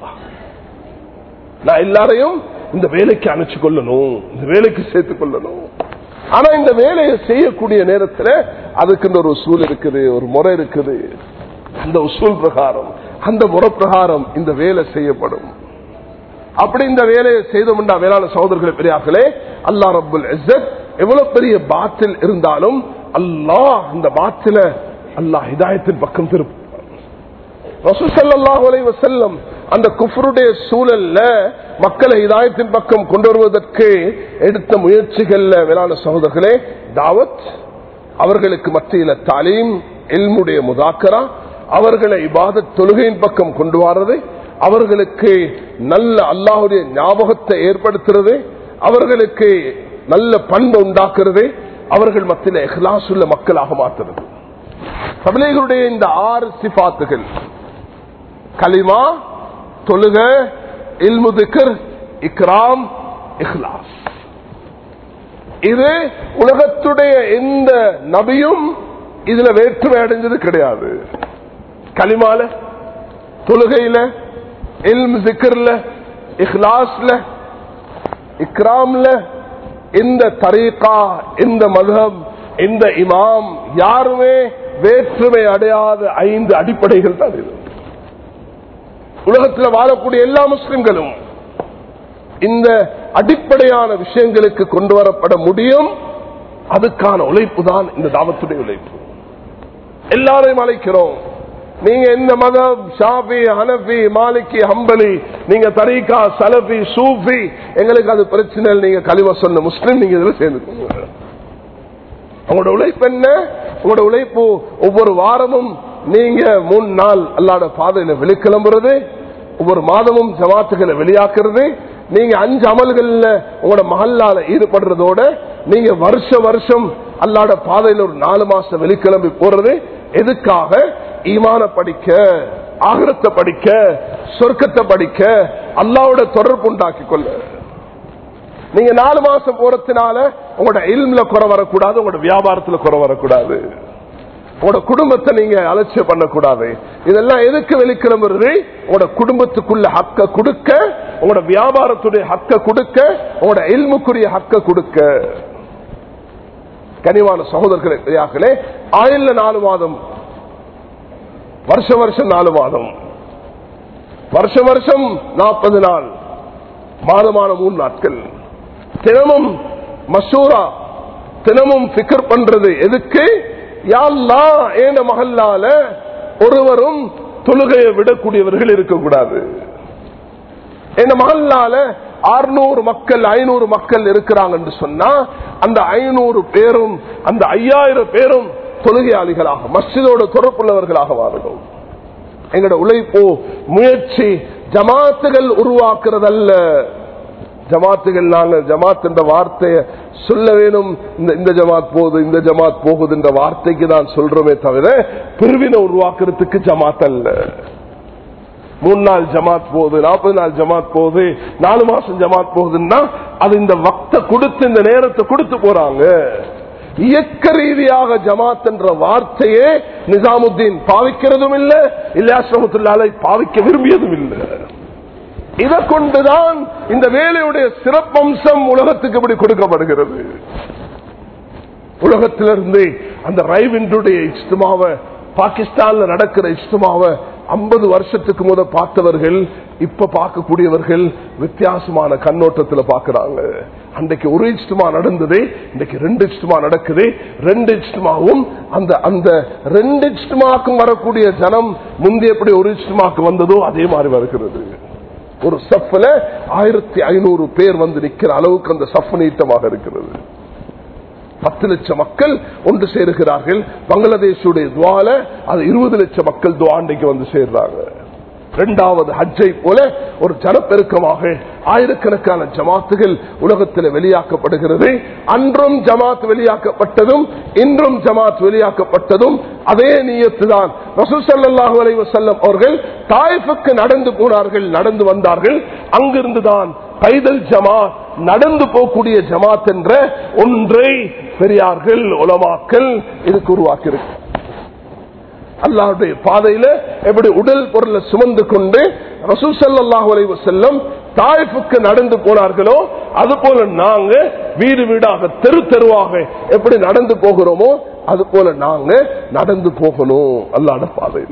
நான் எல்லாரையும் இந்த வேலைக்கு அணைச்சு கொள்ளணும், இந்த வேலைக்கு சேர்த்துக் கொள்ளணும். ஆனா இந்த வேலையை செய்யக்கூடிய நேரத்தில் அதுக்கு ஒரு உசூல் இருக்குது, ஒரு முறை இருக்குது. அந்த உசூல் பிரகாரம் அந்த முறை பிரகாரம் இந்த வேலை செய்யப்படும். அப்படி இந்த வேலையை செய்தோம்னா வேளாண் சகோதரர்களே பெரியார்களே, அல்லாஹ் ரப்புல் இஸ்ஸத் எவ்வளவு பெரிய பாத்தில் இருந்தாலும் அல்லாஹ் இந்த பாத்தில அல்லாஹ் ஹிதாயத்தின் பக்கம் திருப்பும். ரசூல் ஸல்லல்லாஹு அலைஹி வஸல்லம் அந்த குஃப்ருடைய சூழல்ல மக்களை ஹிதாயத்தின் பக்கம் கொண்டு வருவதற்கு எடுத்த முயற்சிகள்ல வேளாண் சகோதரர்களே தாவத், அவர்களுக்கு மத்தியில தாலீம், இல்முடைய முதாக்கரா, அவர்களை இபாதத் தொழுகையின் பக்கம் கொண்டு வரது, அவர்களுக்கு நல்ல அல்லாஹ்வுடைய ஞாபகத்தை ஏற்படுத்துறது, அவர்களுக்கு நல்ல பண்பை உண்டாக்குறது, அவர்கள் மத்தியில இஹ்லாஸ் உள்ள மக்களாக மாற்றுறது. தப்லீகுடைய இந்த ஆறு சிஃபாத்துகள் கலிமா, தொழுக, இல்மு திக்ர், இக்ராம், இஹ்லாஸ், இது உலகத்துடைய எந்த நபியும் இதுல வேற்றுமை அடைஞ்சது கிடையாது. கலிமால, தொழுகையில, இல்மு திக்ர்ல, இஹ்லாஸ்ல, இக்ராம்ல, இந்த தரீகா, இந்த மذஹப், இந்த இமாம் யாருமே வேற்றுமை அடையாத ஐந்து அடிப்படைகள் தான் இது. உலகத்தில் வாழக்கூடிய எல்லா முஸ்லிம்களும் இந்த அடிப்படையான விஷயங்களுக்கு கொண்டு வரப்பட முடியும். அதுக்கான உழைப்பு தான் இந்த தாவத்துடைய உழைப்பு. எல்லாரையும் அழைக்கிறோம். நீங்க எந்த மதம், ஷாஃபி, ஹனஃபி, மாலிகி, ஹம்பலி, நீங்க தரீகா, சலஃபி, சூஃபி, எங்களுக்கு அது பிரச்சனை. நீங்க கலிமா சொன்ன முஸ்லிம், நீங்க இதுல சேர்ந்துக்கோங்க. உங்களோட உழைப்பு என்ன? உங்களோட உழைப்பு ஒவ்வொரு வாரமும் நீங்க மூணு நாள் அல்லாஹ்வுடைய பாதையில வெளிக்கிளம்புறது, ஒவ்வொரு மாதமும் ஜமாத்துகளை வெளியாக்குறது, நீங்க அஞ்சு அமல்கள்ல உங்களோட மஹல்லால ஈடுபடுறதோட நீங்க வருஷ வருஷம் அல்லாஹ்வுடைய பாதையில ஒரு நாலு மாசம் வெளிக்கிளம்பி போறது. எதுக்காக? ஈமான படிக்க, ஆகிரத்தை படிக்க, சொர்க்கத்தை படிக்க, அல்லாஹ்வோட தொடர்பு உண்டாக்கி கொள்ள. நீங்க நாலு மாசம் போறதுனால உங்களோட இல்ம்ல குறை வரக்கூடாது, உங்களோட வியாபாரத்துல குறை வரக்கூடாது, உங்களோட குடும்பத்தை நீங்க அலட்சியம் பண்ணக்கூடாது. இதெல்லாம் எதுக்கு வெளிக்கிளம்புறது? உங்களோட குடும்பத்துக்குள்ள ஹக்க கொடுக்க, உங்களோட வியாபாரத்துடைய ஹக்க கொடுக்க, உங்களோட இல்முக்குரிய ஹக்க கொடுக்க. கனிவான சகோதரர்களே பெரியார்களே, ஆயில்ல நாலு மாதம், வருஷ வருஷம் நாலு மாதம், வருஷ வருஷம் நாற்பது நாள், மாதமான மூணு நாட்கள், தினமும் மசூரா, தினமும் ஃபிக்ர் பண்றது. எதுக்கு? யா அல்லாஹ், ஏன மஹல்லால ஒருவரும் தொழுகையை விடக்கூடியவர்கள் இருக்கக்கூடாது. இந்த மஹல்லால அறுநூறு மக்கள் ஐநூறு மக்கள் இருக்கிறாங்க சொன்னா அந்த ஐநூறு பேரும் அந்த ஐயாயிரம் பேரும் தொழுகையாளிகளாக, மஸ்ஜிதோட தொடர்புள்ளவர்களாக வாழணும். எங்களோட உழைப்பு, முயற்சி ஜமாத்துகள் உருவாக்குறதல்ல. ஜமாத்துகள் நாங்கள் ஜமாத் என்ற வார்த்தையை சொல்ல வேணும். இந்த ஜமாத் போகுது, இந்த ஜமாத் போகுது என்ற வார்த்தைக்கு தான் சொல்றோமே தவிர பிரிவினை உருவாக்குறதுக்கு ஜமாத் அல்ல. மூணு நாள் ஜமாத் போகுது, நாற்பது நாள் ஜமாத் போகுது, நாலு மாசம் ஜமாத் போகுதுன்னா அது இந்த வக்த கொடுத்து, இந்த நேரத்தை கொடுத்து போறாங்க. இயக்க ரீதியாக ஜமாத் என்ற வார்த்தையே நிசாமுத்தீன் பாவிக்கிறதும் இல்லை, இல்யாஸ் ரஹ்மத்துல்லாஹி பாவிக்க விரும்பியதும் இல்லை. இதை கொண்டுதான் இந்த வேலையுடைய சிறப்பம்சம் உலகத்துக்கு இப்படி கொடுக்கப்படுகிறது. உலகத்திலிருந்து அந்த ரைவின்டுடைய இஜ்திமாவை, பாகிஸ்தான்ல நடக்கிற இஜ்திமாவை ஐம்பது வருஷத்துக்கு முத பார்த்தவர்கள் இப்ப பார்க்கக்கூடியவர்கள் வித்தியாசமான கண்ணோட்டத்தில் பார்க்கிறாங்க. அன்றைக்கு ஒரு இஜ்திமா நடந்தது, இன்றைக்கு ரெண்டு இஜ்திமா நடக்குது. ரெண்டு இஜ்திமாவும் அந்த அந்த ரெண்டு இஜ்திமாக்கும் வரக்கூடிய ஜனம் முந்தைய எப்படி ஒரு இஜ்திமாக்கு வந்ததோ அதே மாதிரி வருகிறது. ஒரு சஃப்ல ஆயிரத்தி ஐநூறு பேர் வந்து நிக்கிற அளவுக்கு அந்த சஃப் நீட்டமாக இருக்கிறது. பத்து லட்சம் மக்கள் ஒன்று சேருகிறார்கள். பங்களாதேஷுடைய துவால அது இருபது லட்சம் மக்கள் துவாண்டைக்கு வந்து சேர்றாங்க. இரண்டாவது ஹஜ்ஜை போல ஒரு ஜனப்பெருக்கமாக ஆயிரக்கணக்கான ஜமாத்துகள் உலகத்தில் வெளியாக்கப்படுகிறது. அன்றும் ஜமாத் வெளியாக்கப்பட்டதும் இன்றும் ஜமாத் வெளியாக்கப்பட்டதும் அதே நியத்து தான். ரசூல் ஸல்லல்லாஹு அலைஹி வஸல்லம் அவர்கள் தாயிஃபுக்கு நடந்து போனார்கள், நடந்து வந்தார்கள். அங்கிருந்துதான் பைதல் ஜமாத், நடந்து போகக்கூடிய ஜமாத் என்ற ஒன்றை பெரியார்கள் உலமாக்கள் இதுக்கு உருவாக்கியிருக்கு. அல்லாஹ்வுடைய பாதையில எப்படி உடல் பொருளை சுமந்து கொண்டு ரசூல் ஸல்லல்லாஹு அலைஹி வஸல்லம் தாயிஃபுக்கு நடந்து போனார்களோ அது போல நாங்க வீடு வீடாக தெரு தெருவாக எப்படி நடந்து போகிறோமோ அது போல நாங்க நடந்து போகணும் அல்லாஹ்வுடைய பாதையில.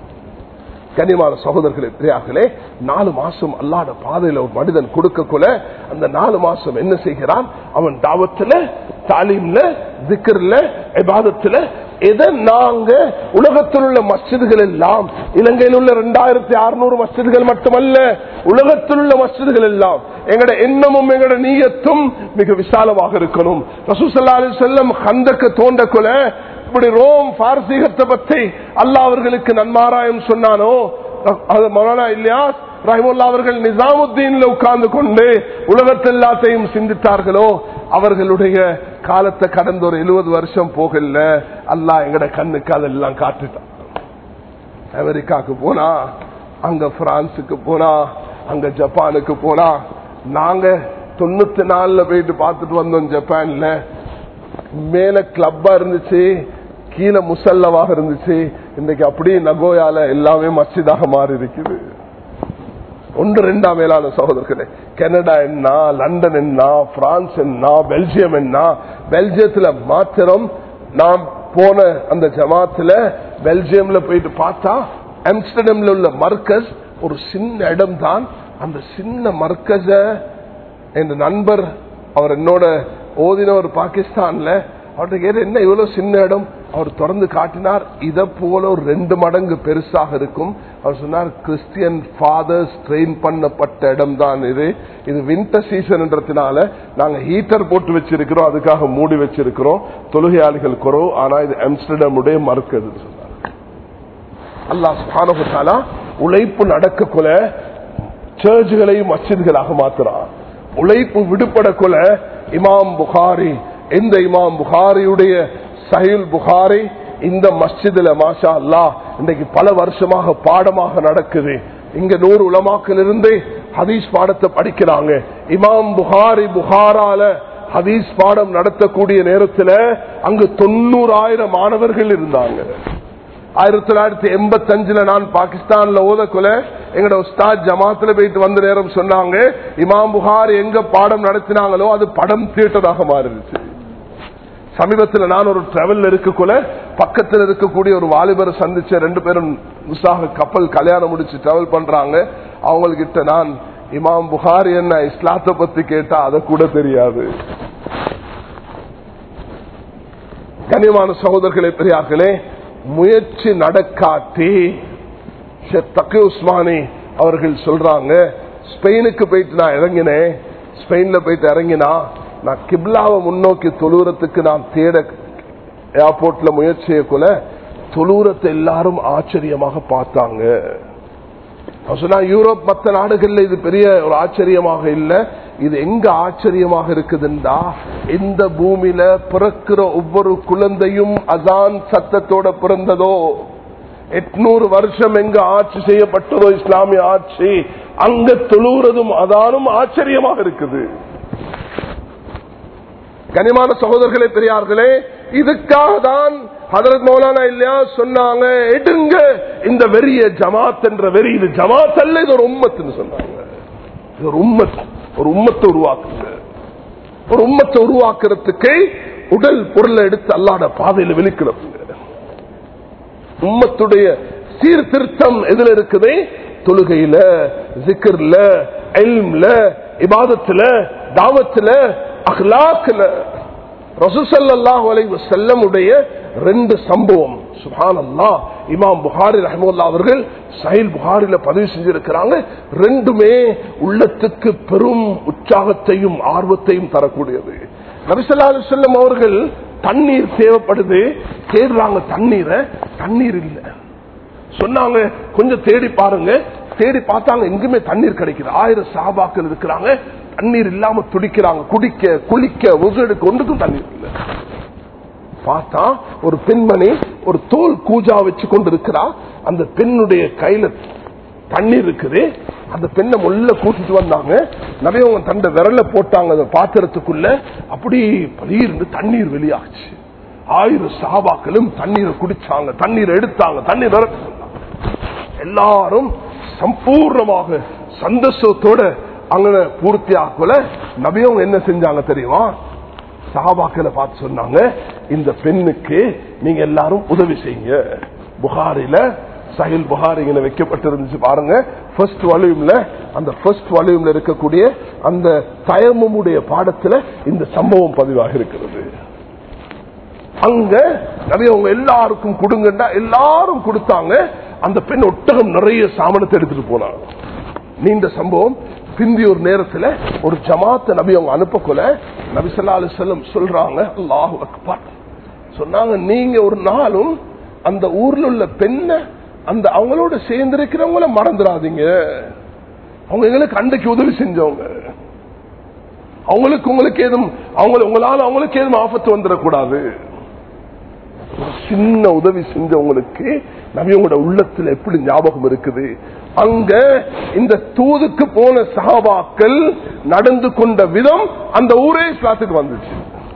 கனிமான சகோதரர்களே பிரியார்களே, நாலு மாசம் அல்லாஹ்வுடைய பாதையில ஒரு மனிதன் கொடுக்கக்குள்ள அந்த நாலு மாசம் என்ன செய்கிறான்? அவன் தாவத்துல, தாலீம்ல, திக்ர்ல, இபாதத்துல எதை நாங்க உலகத்தில் உள்ள மஸ்ஜிதுகள் எல்லாம், இலங்கையில் உள்ள இரண்டாயிரத்தி அறுநூறு மஸ்ஜிதுகள் மட்டுமல்ல, உலகத்தில் உள்ள மஸ்ஜிதுகள் எல்லாம் எங்கட எண்ணமும் எங்கட நீயத்தும் மிக விசாலமாக இருக்கணும். ரசூல் ஸல்லல்லாஹு அலைஹி வஸல்லம் கந்தக்க தோண்டக்குள்ள இப்படி ரோம் பாரசீகத்தை பற்றி அல்லாஹ் அவர்களுக்கு நன்மாராயம் சொன்னானோ, அது மௌலானா இல்யாஸ் ரஹிமத்துல்லாஹி அவர்கள் நிசாமுத்தீன்ல உட்கார்ந்து கொண்டு உலகத்தை எல்லாத்தையும் சிந்தித்தார்களோ அவர்களுடைய காலத்தை கடந்த ஒரு எழுபது வருஷம் போகல அல்லாஹ் எங்கட கண்ணுக்கு அதெல்லாம் காட்டுட்டான். அமெரிக்காவுக்கு போனா, அங்க பிரான்சுக்கு போனா, அங்க ஜப்பானுக்கு போனா, நாங்க தொண்ணூத்தி நாலுல போயிட்டு பார்த்துட்டு வந்தோம். ஜப்பான்ல மேல கிளப்பா இருந்துச்சு, கீழே முசல்லவாக இருந்துச்சு. இன்னைக்கு அப்படியே நகோயால எல்லாமே மஸ்ஜிதாக மாறி இருக்குது. ஒன்று ரெண்டாம் மேலான சகோதரர்களே, கனடா என்ன, லண்டன் என்ன, பிரான்ஸ் என்ன, பெல்ஜியம் என்ன, பெல்ஜியத்துல மாத்திரம் நாம் போன அந்த ஜமாத்துல பெல்ஜியம்ல போயிட்டு பார்த்தா ஆம்ஸ்டர்டாம்ல உள்ள மர்கஸ் ஒரு சின்ன இடம் தான். அந்த சின்ன மர்கஸ என் நண்பர் அவர் என்னோட ஓதினவர் பாகிஸ்தான்ல, அவர்கிட்ட கேட்டு என்ன இவ்வளவு சின்ன இடம், அவர் திறந்து காட்டினார். இதை போல ஒரு ரெண்டு மடங்கு பெருசாக இருக்கும். அவர் சொன்னார், கிறிஸ்டியன் ஃபாதர்ஸ் ட்ரெயின் பண்ணப்பட்ட இடம் தான் இது. இது வின்டர் சீசன்ன்றதுனால நாங்க ஹீட்டர் போட்டு வச்சிருக்கிறோம், அதுக்காக மூடி வச்சிருக்கிறோம், தொழுகையாளிகள் குறவு, ஆனா இது ஆம்ஸ்டர்டாமுடைய மர்கஸ் சொன்னார். அல்லாஹ் சுப்ஹானஹு வ தஆலா உழைப்பு நடக்கக்குள்ள சர்ச்சுகளையும் மஸ்ஜித்களாக மாத்துறான். உழைப்பு விடுபடக்குள்ள இமாம் புகாரி, இந்த இமாம் புகாரியுடைய சஹீல் புகாரி இந்த மஸ்ஜிதுல மாஷா அல்லாஹ் இன்றைக்கு பல வருஷமாக பாடமாக நடக்குது. இங்க நூறு உலமாக்கள் இருந்து ஹதீஸ் பாடத்தை படிக்கிறாங்க. இமாம் புகாரி புகாரால ஹதீஸ் பாடம் நடத்தக்கூடிய நேரத்தில் அங்கு தொண்ணூறாயிரம் மாணவர்கள் இருந்தாங்க. ஆயிரத்தி தொள்ளாயிரத்தி எண்பத்தி அஞ்சுல நான் பாகிஸ்தான்ல ஓதக்குள்ள எங்கட உஸ்தாத் ஜமாத்துல போயிட்டு வந்த நேரம் சொன்னாங்க, இமாம் புகாரி எங்க பாடம் நடத்தினாங்களோ அது படம் தியேட்டராக மாறிடுச்சு. சமீபத்தில் நான் ஒரு டிராவல் இருக்கக்குள்ள பக்கத்தில் இருக்கக்கூடிய ஒரு வாலிபரை சந்திச்ச, ரெண்டு பேரும் உற்சாக கப்பல் கல்யாணம் முடிச்சு டிராவல் பண்றாங்க. அவங்ககிட்ட நான் இமாம் புகாரி என்ன இஸ்லாத்தை பத்தி கேட்டா அதை கூட தெரியாது. கண்ணியமான சகோதரர்களே பெரியார்களே, முயற்சி நடக்காட்டி தக்கி உஸ்மானி அவர்கள் சொல்றாங்க, ஸ்பெயினுக்கு போயிட்டு நான் இறங்கினேன். ஸ்பெயின்ல போயிட்டு இறங்கினா நான் கிப்லாவை முன்னோக்கி தொழுறதுக்கு நான் தேட ஏர்போர்ட்ல முயற்சியக்குள்ள தொழுறத்தை எல்லாரும் ஆச்சரியமாக பார்த்தாங்க. சொன்னா யூரோப் மற்ற நாடுகள்ல இது பெரிய ஒரு ஆச்சரியமாக இல்லை, இது எங்க ஆச்சரியமாக இருக்குதுண்டா, இந்த பூமியில பிறக்கிற ஒவ்வொரு குழந்தையும் அசான் சத்தத்தோட பிறந்ததோ, எட்நூறு வருஷம் எங்க ஆட்சி செய்யப்பட்டதோ இஸ்லாமிய ஆட்சி, அங்க தொழுறதும் அதானும் ஆச்சரியமாக இருக்குது. கனிமான சகோதரர்களே பெரியார்களே, இதுக்காக தான் ஹதரத் மௌலானா இல்லையா சொன்னாங்க, எடுங்க இந்த வெறிய ஜமாத் என்ற வெறி. இது ஜமாத் அல்ல, இது ஒரு உம்மத்துன்னு சொன்னாங்க. இது ஒரு உம்மத், ஒரு உம்மத்தை உருவாக்குங்க. ஒரு உம்மத்தை உருவாக்குறதுக்கு உடல் பொருளை எடுத்து அல்லாஹ்வுடைய பாதையில வெளிக்கிறதுங்க. உம்மத்துடைய சீர்திருத்தம் எதுல இருக்குது? தொழுகையில, ஜிக்ர்ல, இல்ம்ல, இபாதத்துல, தாவத்துல, அக்லாக்ல. ரசூல் ஸல்லல்லாஹு அலைஹி வஸல்லம் உடைய ரெண்டு சம்பவம் சுப்ஹானல்லாஹ் இமாம் புகாரி ரஹ்மத்துல்லாஹி அவர்கள் சஹீஹ் புகாரில பதிவு செஞ்சிருக்கிறாங்க. ரெண்டுமே உள்ளத்துக்கு பெரும் உற்சாகத்தையும் ஆர்வத்தையும் தரக்கூடியது. நபி ஸல்லல்லாஹு அலைஹி வஸல்லம் அவர்கள் தண்ணீர் தேவைப்படுது, தேடுறாங்க தண்ணீரை, தண்ணீர் இல்ல. சொன்னாங்க கொஞ்சம் தேடி பாருங்க. தேடி பார்த்தாங்க எங்குமே தண்ணீர் கிடைக்குது. ஆயிரம் சஹாபாக்கள் இருக்கிறாங்க, தண்ணீர் இல்லாம துடிக்கிறாங்க. குடிக்க, குளிக்க, உது எடுக்க ஒன்றுக்கும் தண்ணீர் இல்லை. பார்த்தா ஒரு பெண்மணி ஒரு தோல் கூஜா வச்சு கொண்டு இருக்கிறா. அந்த பெண்ணுடைய கையில தண்ணீர் இருக்குது. அந்த பெண்ணை முள்ள கூட்டிட்டு வந்தாங்க. நபி அவங்க தண்டை விரல போட்டாங்க அந்த பாத்திரத்துக்குள்ள. அப்படி பலீர்ந்து தண்ணீர் வெளியாச்சு. ஆயிரம் சஹாபாக்களும் தண்ணீரை குடிச்சாங்க, தண்ணீர் எடுத்தாங்க, தண்ணீர் எல்லாரும் சம்பூர்ணமாக சந்தோஷத்தோட அங்க பூர்த்தியாக்கல. நபியவங்க என்ன செஞ்சாங்க தெரியுமா? சஹாபாக்களை பார்த்து சொன்னாங்க, இந்த பெண்ணுக்கு நீங்க எல்லாரும் உதவி செய்யுங்க. புகாரில சஹீஹ் புகாரில வைக்கப்பட்டிருந்துச்சு பாருங்க. ஃபர்ஸ்ட் வால்யூம்ல, அந்த ஃபர்ஸ்ட் வால்யூம்ல இருக்கக்கூடிய அந்த தயம்முடைய பாடத்துல இந்த சம்பவம் பதிவாக இருக்கிறது. அங்க நபி அவங்க எல்லாருக்கும் கொடுங்கண்டா எல்லாரும் கொடுத்தாங்க. அந்த பெண் ஒட்டகம் நிறைய சாமனத்தை எடுத்துட்டு போனாங்க. நீண்ட சம்பவம். பிந்தி ஒரு நேரத்தில் ஒரு ஜமாத்த நபி அவங்க அனுப்பக்குள்ள நபி ஸல்லல்லாஹு அலைஹி வஸல்லம் சொல்றாங்க, அல்லாஹு அக்பர் சொன்னாங்க, நீங்க ஒரு நாளும் அந்த ஊர்ல உள்ள பெண்ணை அந்த அவங்களோட சேர்ந்து இருக்கிறவங்கள மறந்துடாதீங்க. அவங்க எங்களுக்கு அன்றைக்கு உதவி செஞ்சவங்க. அவங்களுக்கு உங்களுக்கு ஏதும் அவங்க உங்களால அவங்களுக்கு ஏதும் ஆபத்து வந்துடக்கூடாது. சின்ன உதவி செஞ்சவங்களுக்கு நபியோட உள்ளத்துல எப்படி ஞாபகம் இருக்குது. அங்க இந்த தூதுக்கு போன சஹாபாக்கள் நடந்து கொண்ட விதம் அந்த ஊரே இஸ்லாத்துக்கு வந்துச்சு.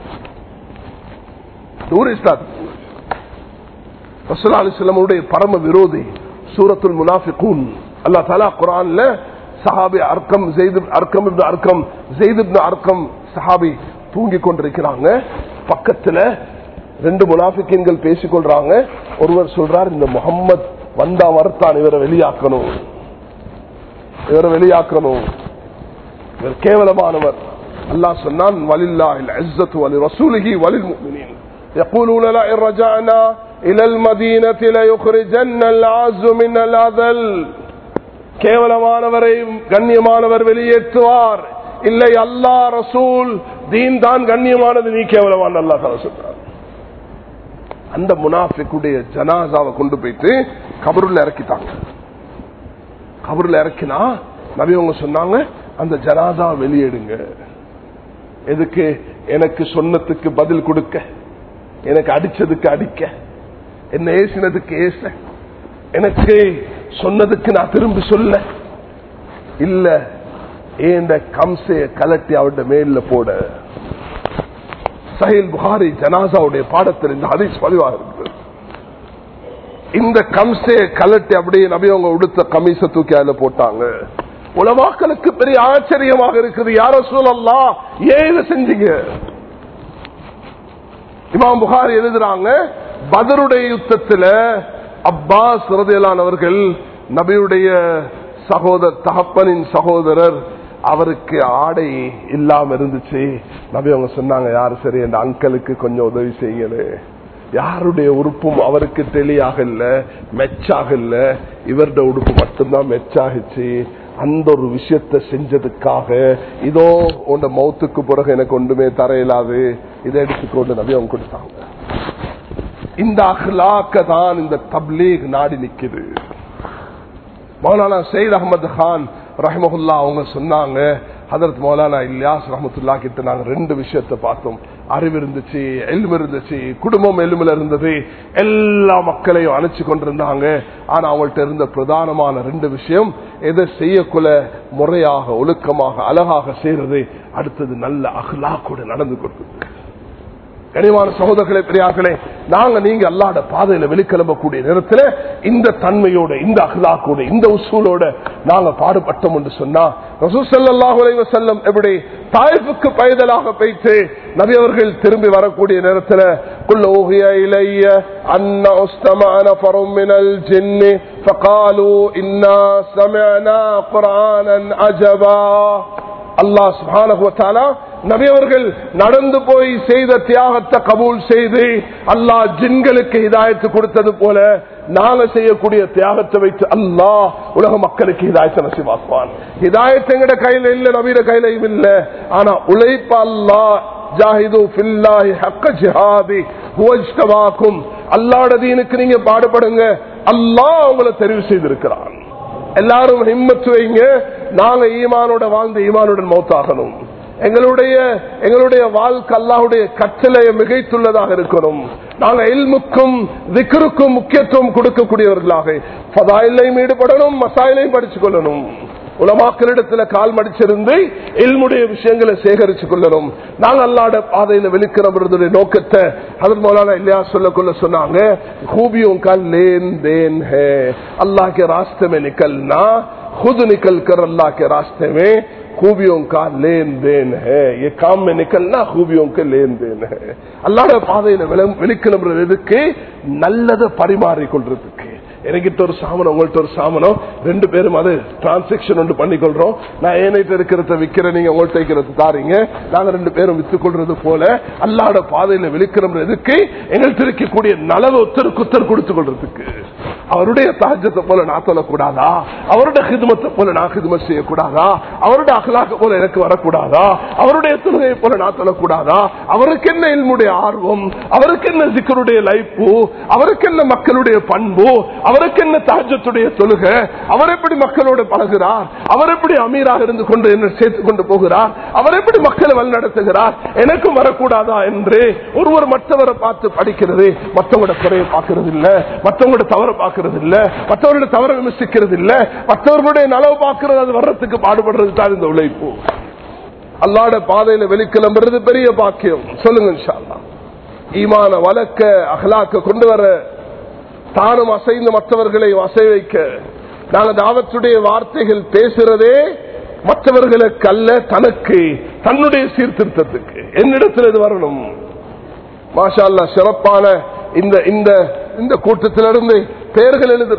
ஊரே இஸ்லாத்துக்கு ரசூலுல்லாஹி ஸல்லல்லாஹு அலைஹி வஸல்லம் பரம விரோதி சூரத்துல் முனாஃபிகூன் அல்லாஹ் தஆலா குர்ஆன்ல சஹாபி அர்கம் ஸைத் அர்கம் இப்னு அர்கம் ஸைத் இப்னு அர்கம் சஹாபி தூங்கி கொண்டிருக்கிறாங்க. பக்கத்துல ரெண்டு முனாஃபிகீன்கள் பேசிக்கொள்றாங்க. ஒருவர் சொல்றார், இந்த முஹம்மத் வந்தா வரத்தான், இவரை வெளியாக்கணும், இவரை வெளியாக்கணும், இவர் கேவலமானவர். அல்லாஹ் சொன்னான், வலில்லாஹில் இஸ்ஸத்து வலி ரசூலிஹி வலில் முஃமினீன் يقولون لئن رجعنا الى المدينه ليخرجن العز من الاذل. கேவலமானவரை கண்ணியமானவர் வெளியேற்றுவார். இல்லை, அல்லாஹ் ரசூல் தீன் தான் கண்ணியமானது, நீ கேவலமான அல்லாஹ் தஆலா சொல்றார். அந்த முனாஃபிக்குடைய ஜனாசாவை கொண்டு போயிட்டு கபருல இறக்கிட்டாங்க. கபருல இறக்கினா நபி அவங்க சொன்னாங்க, அந்த ஜனாசா வெளியேடுங்க. எதுக்கு? எனக்கு சொன்னதுக்கு பதில் கொடுக்க, எனக்கு அடிச்சதுக்கு அடிக்க, என்ன ஏசினதுக்கு ஏச, எனக்கு சொன்னதுக்கு நான் திரும்பி சொல்ல இல்ல, ஏண்ட கம்சைய கலட்டி அவருடைய மேல போட. சஹீஹ் புகாரி ஜனாசாவுடைய பாடத்தில் இந்த ஹதீஸ் பதிவாக இருக்கிறது. இந்த கம்சைய கலட்டி அப்படியே நபி அவங்க உடுத்த கமீச தூக்கி அதுல போட்டாங்க. உலமாக்களுக்கு பெரிய ஆச்சரியமாக இருக்குது, யார் ரசூலல்லாஹ் ஏன் இதை செஞ்சீங்க? இமாம் புகாரி எழுதுறாங்க, பதருடைய யுத்தத்துல அப்பாஸ் ரலியல்லாஹு அவர்கள் நபியுடைய சகோதரர், தகப்பனின் சகோதரர், அவருக்கு ஆடை இல்லாம இருந்துச்சு. நபி அவங்க சொன்னாங்க, யாரு சரி அந்த அங்கிளுக்கு கொஞ்சம் உதவி செய்யுங்களே. யாருடைய உறுப்பும் அவருக்கு தெளியாக இல்ல, மெச்சாக இல்ல, இவருடைய உடுப்பு மட்டும்தான் மெச்சாகிச்சு. அந்த ஒரு விஷயத்தை செஞ்சதுக்காக இதோ உண்ட மௌத்துக்கு பிறகு எனக்கு ஒன்றுமே தர இயலாது, இதை எடுத்துக்கொண்டு நபி அவங்க கொடுத்தாங்க. இந்த அஹ்லாக்க தான் இந்த தப்லீக் நாடி நிக்குது. மௌலானா சையத் அஹமது கான் ரஹ்மஹுல்லா அவங்க சொன்னாங்க, ஹதரத் மௌலானா இல்யாஸ் ரஹ்மத்துல்லா கிட்ட நாங்க ரெண்டு விஷயத்தை பார்த்தோம். அறிவு இருந்துச்சு, எல்மு இருந்துச்சு, குடும்பம் எல்முல இருந்தது, எல்லா மக்களையும் அணைச்சு கொண்டிருந்தாங்க. ஆனா அவங்கள்ட்ட இருந்த பிரதானமான ரெண்டு விஷயம், எதை செய்யக்குள்ள முறையாக, ஒழுக்கமாக, அழகாக செய்யறது, அடுத்தது நல்ல அஹ்லாக்கோடு நடந்து கொள்வது. கனிவான சகோதரர்களே, பெரியார்களே, நாங்க நீங்க அல்லாஹ்வுடைய பாதையில வெளிக்கிளம்பக்கூடிய நேரத்தில் இந்த தன்மையோட, இந்த அஹ்லாக்கோட, இந்த உசூலோட நாங்க பாடுபட்டோம் என்று சொன்னா, ரசூல் ஸல்லல்லாஹு அலைஹி வஸல்லம் எப்படி தாயிஃபுக்கு பைதலாக போயிட்டு நபி அவர்கள் திரும்பி வரக்கூடிய நேரத்தில் குல் ஊஹிய இலைய அன்ன உஸ்தமஅ நஃபரும் மினல் ஜின்னி ஃபகாலு இன்னா சமிஅனா குர்ஆனன் அஜபா. அல்லாஹ் சுப்ஹானஹு வ தஆலா நபி அவர்கள் நடந்து போய் செய்த தியாகத்தை கபூல் செய்து அல்லாஹ் ஜின்களுக்கு ஹிதாயத்து கொடுத்தது போல நாங்க செய்யக்கூடிய தியாகத்தை வைத்து அல்லாஹ் உலக மக்களுக்கு ஹிதாயத்தை நசீபாக்குவான். ஹிதாயத்து எங்கட கையில இல்ல, நபியோட கையில இல்ல. ஆனா உழைப்பு அல்லாஹ் ஜாஹிது ஃபில்லாஹி ஹக்க ஜிஹாதி ஹுவ இஜ்தபாக்கும். அல்லாஹ்வுடைய தீனுக்கு நீங்க பாடுபடுங்க, அல்லாஹ் உங்களை தெரிவு செய்திருக்கிறான். எல்லாரும் ஹிம்மத் வைங்க. நாங்க ஈமானோட வாழ்ந்து ஈமானுடன் மௌத்தாகணும். எங்களுடைய எங்களுடைய வாழ்க்கை அல்லாஹ்வுடைய கட்டளையை மிகைத்துள்ளதாக இருக்கணும். நாங்கள் இல்முக்கும் திக்ருக்கும் முக்கியத்துவம் கொடுக்கக்கூடியவர்களாக ஃபதாயிலையும் ஈடுபடணும், மசாயிலையும் படிச்சுக் கொள்ளணும். உலமாக்களிடத்துல கால் மடிச்சிருந்து இல்முடைய விஷயங்களை சேகரிச்சுக் கொள்ளணும். நாங்கள் அல்லாஹ்வுடைய பாதையில வெளிக்கிறவர்களுடைய நோக்கத்தை ஹஜ்ரத் மௌலானா இலியாஸ் சொல்லக்குள்ள சொன்னாங்க, खूबियों का लेन देन है, अल्लाह के रास्ते में निकलना, खुद निकल कर अल्लाह के रास्ते में खूबियों का लेन देन है. ये काम में निकलना खूबियों के लेन देन है. அல்லாஹ்வுடைய பாதையில வெளிக்கிளம்புறதுக்கு நல்லதை பரிமாறிக்கொள்றதுக்கு. எனக்கிட்ட ஒரு சாமனம், உங்கள்கிட்ட ஒரு சாமனம், ரெண்டு பேரும் அது டிரான்சாக்சன் ஒன்று பண்ணிக்கொள்றோம். நான் ஏனைட்டு இருக்கிறத விற்கிறேன், நீங்க உங்கள்கிட்ட இருக்கிறது தாரீங்க, நாங்க ரெண்டு பேரும் வித்துக் கொள்றது போல அல்லாஹ்வுடைய பாதையில வெளிக்கிளம்புறதுக்கு எங்கள்கிட்ட இருக்கக்கூடிய நலவை ஒத்தருக்கு ஒத்தர் கொடுத்துக் கொள்றதுக்கு. அவருடைய தஹஜ்ஜத்தை போல நான் சொல்லக்கூடாதா? அவருடைய ஹிதுமத்தை போல நான் ஹிதுமத் செய்யக்கூடாதா? அவருடைய அஹ்லாக்க போல எனக்கு வரக்கூடாதா? அவருடைய தொழுகையை போல நான் சொல்லக்கூடாதா? அவருக்கு என்ன இல்முடைய ஆர்வம், அவருக்கு என்ன ஜிக்ருடைய லைஃபு, அவருக்கு என்ன மக்களுடைய பண்பு, அவருக்கு என்ன தஹஜ்ஜத்துடைய தொழுகை, அவர் எப்படி மக்களோடு பழகுறார், அவர் எப்படி அமீராக இருந்து கொண்டு என்ன சேர்த்துக் கொண்டு போகிறார், அவர் எப்படி மக்களை வழிநடத்துகிறார், எனக்கும் வரக்கூடாதா என்று ஒருவர் மற்றவரை பார்த்து படிக்கிறது, மற்றவங்களோட குறையை பார்க்கறது இல்ல, மற்றவங்களோட தவறை பார்க்கறது இல்ல, மற்றவர்களோட தவறை விமர்சிக்கிறது இல்ல, மற்றவர்களுடைய நலவு பார்க்கிறது, அது வர்றதுக்கு பாடுபடுறது தான் இந்த உழைப்பு. அல்லாஹ்வுடைய பாதையில வெளிக்கிளம்புறது பெரிய பாக்கியம். சொல்லுங்க இன்ஷா அல்லாஹ். ஈமான வளர்க்க, அஹ்லாக்க கொண்டு வர, தானும் அசைந்து மற்றவர்களை அசை வைக்க. நாங்கள் தாவத்துடைய வார்த்தைகள் பேசுறதே மற்றவர்களுக்கு அல்ல, தனக்கு, தன்னுடைய சீர்திருத்தத்துக்கு. என்னிடத்தில் இது வரணும். மாஷா அல்லாஹ், சிறப்பான இந்த இந்த கூட்டத்திலிருந்து பெயர்கள் எழுது,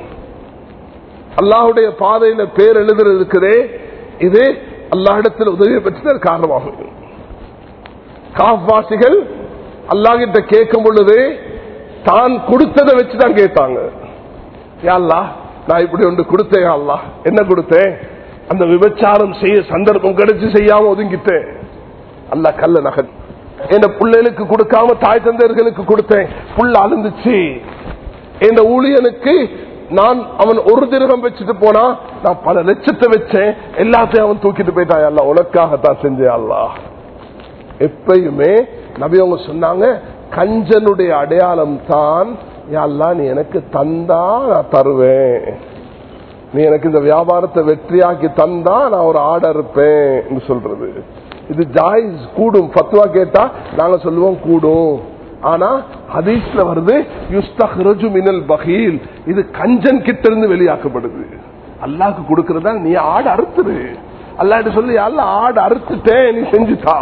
அல்லாஹ்வுடைய பாதையில பேர் எழுதுறதுக்குதே, இது அல்லாஹ்விடத்தில் உதவியை பெற்ற காரணமாகும். காஃப்வாசிகள் அல்லாஹ்கிட்ட கேட்கும் பொழுது தான் கொடுத்ததை வச்சுதான் கேட்டாங்க. யா அல்லாஹ், நான் இப்படி ஒன்று கொடுத்தேன், யா அல்லாஹ் என்ன கொடுத்தேன்? அந்த விபச்சாரம் செய்ய சந்தர்ப்பம் கிடைச்சு செய்யாம ஒதுங்கிட்டேன். அல்லாஹ் கல்ல நகன் என் பிள்ளைகளுக்கு கொடுக்காம தாய் தந்தையர்களுக்கு கொடுத்தேன், புள்ள அழுந்துச்சு. என் ஊழியனுக்கு நான் அவன் ஒரு திரகம் வச்சுட்டு போனா, நான் பல லட்சத்தை வச்சேன், எல்லாத்தையும் அவன் தூக்கிட்டு போயிட்டான். அல்லாஹ் உனக்காகத்தான் செஞ்சேன். அல்லாஹ் எப்பயுமே நபி அவங்க சொன்னாங்க, கஞ்சனுடைய அடையாளம் தான் யா அல்லாஹ் நீ எனக்கு தந்தா நான் தருவேன், நீ எனக்கு இந்த வியாபாரத்தை வெற்றியாக்கி தந்தா நான் ஒரு ஆர்டர் இருப்பேன் சொல்றது. இது ஜாயிஸ் கூடும். பத்துவா கேட்டா நாங்க சொல்லுவோம் கூடும். ஆனா ஹதீஸ்ல வருது யுஸ்தஹ்ரஜு மினல் பகீல், இது கஞ்சன் கிட்ட இருந்து வெளியாக்கப்படுது. அல்லாஹ்க்கு கொடுக்கறதா நீ ஆடு அறுத்துரு. அல்லாஹ்ட்ட சொல்லி அல்லாஹ் ஆடு அறுத்துட்டேன், நீ செஞ்சுட்டா.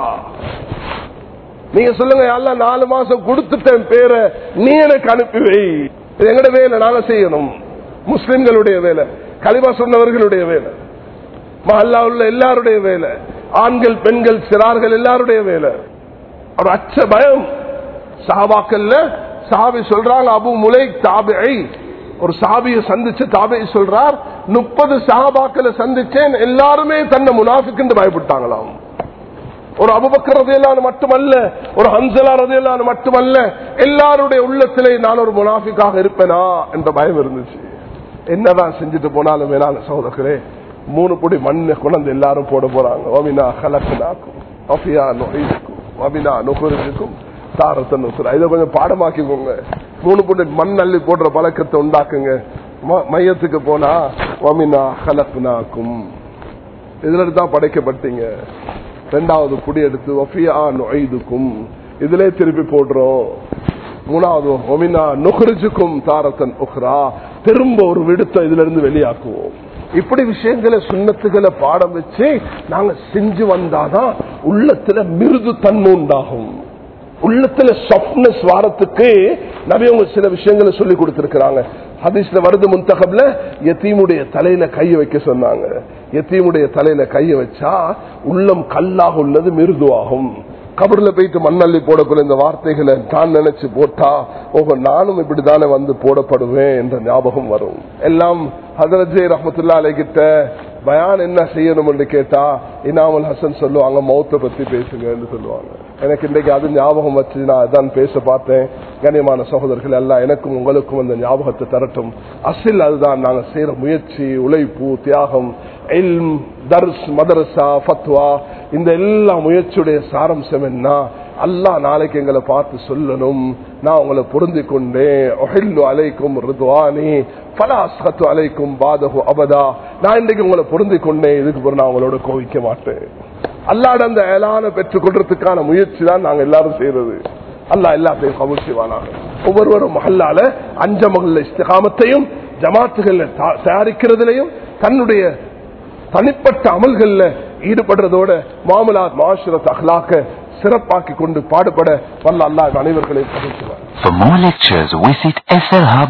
நீங்க சொல்லுங்க அல்லாஹ் நாலு மாசம் கொடுத்துட்டேன் பேரை, நீ எனக்கு அனுப்பி வை. இது எங்கட வேலை, நாங்க செய்யணும். முஸ்லிம்களுடைய வேலை, கலிமா சொன்னவர்களுடைய வேலை, மஹல்லா உள்ள எல்லாருடைய வேலை, ஆண்கள் பெண்கள் சிறார்கள் எல்லாருடைய வேலை. ஒரு அச்ச பயம் சஹாபாக்கள்ல சஹாபி சொல்றாங்க, அபு முலைக் தாபிஈ ஒரு சஹாபியை சந்திச்ச தாபிஈ சொல்றார், முப்பது சஹாபாக்களை சந்திச்சேன், எல்லாருமே தன்னை முனாஃபிக் என்று பயப்பட்டாங்களாம். ஒரு அபூபக்கர் ரலியல்லாஹு அன்ஹு மட்டுமல்ல, ஒரு ஹன்ஸலா ரலியல்லாஹு அன்ஹு மட்டுமல்ல, எல்லாருடைய உள்ளத்திலே நான் ஒரு முனாஃபிக்காக இருப்பேனா என்ற பயம் இருந்துச்சு. என்னதான் செஞ்சுட்டு போனாலும் மேலான சகோதரர்களே, மூணு பொடி மண்ணை கொண்டு எல்லாரும் போட போறாங்க. வபினா ஹலக்னாக்கும் வஃபியா நுஈதுக்கும் வபினா நுஹ்ரிஜுக்கும் தாரத்தன் நுஸ்ரா. இதை கொஞ்சம் பாடமாக்கிக்கோங்க. மூணு பொடி மண் அள்ளி போடுற பழக்கத்தை உண்டாக்குங்க. மையத்துக்கு போனா வமினா ஹலக்னாக்கும், இதுல தான் படைக்கப்பட்டீங்க. ரெண்டாவது புடி எடுத்து வஃபியா நுஈதுக்கும், இதுல திருப்பி போடுறோம். மூணாவது ஒமினா நுகர்ஜுக்கும் தாரத்தன் உக்ரா, திரும்ப ஒரு விடுத்தம் இதுல இருந்து வெளியாக்குவோம். இப்படி விஷயங்களை சுண்ணத்துகளை பாடம் வச்சு நாங்க செஞ்சு வந்தாதான் உள்ளத்துல மிருது தன்மை உண்டாகும். உள்ளத்துல சாஃப்ட்னஸ் வாரத்துக்கு நபி அவங்க சில விஷயங்களை சொல்லி கொடுத்திருக்கிறாங்க. ஹதீஸ்ல வருது முன்தகப்ல யத்தீமுடைய தலையில கைய வைக்க சொன்னாங்க. யத்தீமுடைய தலையில கைய வச்சா உள்ளம் கல்லாக உள்ளது மிருதுவாகும். கபர்ல போயிட்டு மண்ணள்ளி போடக்கூடிய இந்த வார்த்தைகளை தான் நினைச்சு போட்டா ஓஹோ நானும் இப்படித்தானே வந்து போடப்படுவேன் என்ற ஞாபகம் வரும். எல்லாம் ஹஜ்ரத் ரஹ்மத்துல்லாஹி அலைஹி கிட்ட பயான் என்ன செய்யணும் என்று கேட்டா இனாமுல் ஹசன் சொல்லுவாங்க, மௌத்தை பத்தி பேசுங்கன்னு சொல்லுவாங்க. எனக்கு இன்றைக்கு அது ஞாபகம் வச்சு நான் அதான் பேச பார்த்தேன். கண்ணியமான சகோதரர்கள் எல்லாம் எனக்கும் உங்களுக்கும் அந்த ஞாபகத்தை தரட்டும். அசில் அதுதான் நாங்க செய்யற முயற்சி, உழைப்பு, தியாகம், இல்ம், தர்ஸ், மதரசா, ஃபத்வா, இந்த எல்லா முயற்சியுடைய சாரம்சம் என்ன? அல்லாஹ் நாளைக்கு எங்களை பார்த்து சொல்லணும், நான் உங்களை பொருந்தி கொண்டேன், அலைக்கும் ரிதுவானி ஃபலா அஸ்கத்து அலைக்கும் பாதஹு அபதா, நான் இன்றைக்கு உங்களை பொருந்தி கொண்டேன், இதுக்கு பிறகு நான் உங்களோட கோவிக்க மாட்டேன். அல்லாஹ் அந்த ஏலான பெற்றுக் கொள்றதுக்கான முயற்சி தான் நாங்க எல்லாரும் செய்யறது. அல்லாஹ் எல்லாத்தையும் கபூல் செய்வானாக. ஒவ்வொருவரும் மஹல்லால அஞ்ச மகல்ல இஸ்திகாமத்தையும் ஜமாத்துகள்ல தயாரிக்கிறதுலையும் தன்னுடைய தனிப்பட்ட அமல்கள்ல ஈடுபடுறதோட மாமலாத் மாஷரத் அஹ்லாக்க சிறப்பாக்கி கொண்டு பாடுபட வல்ல அல்லாஹ் அனைவர்களையும் கபூல் செய்வார். For more lectures, visit S L Hub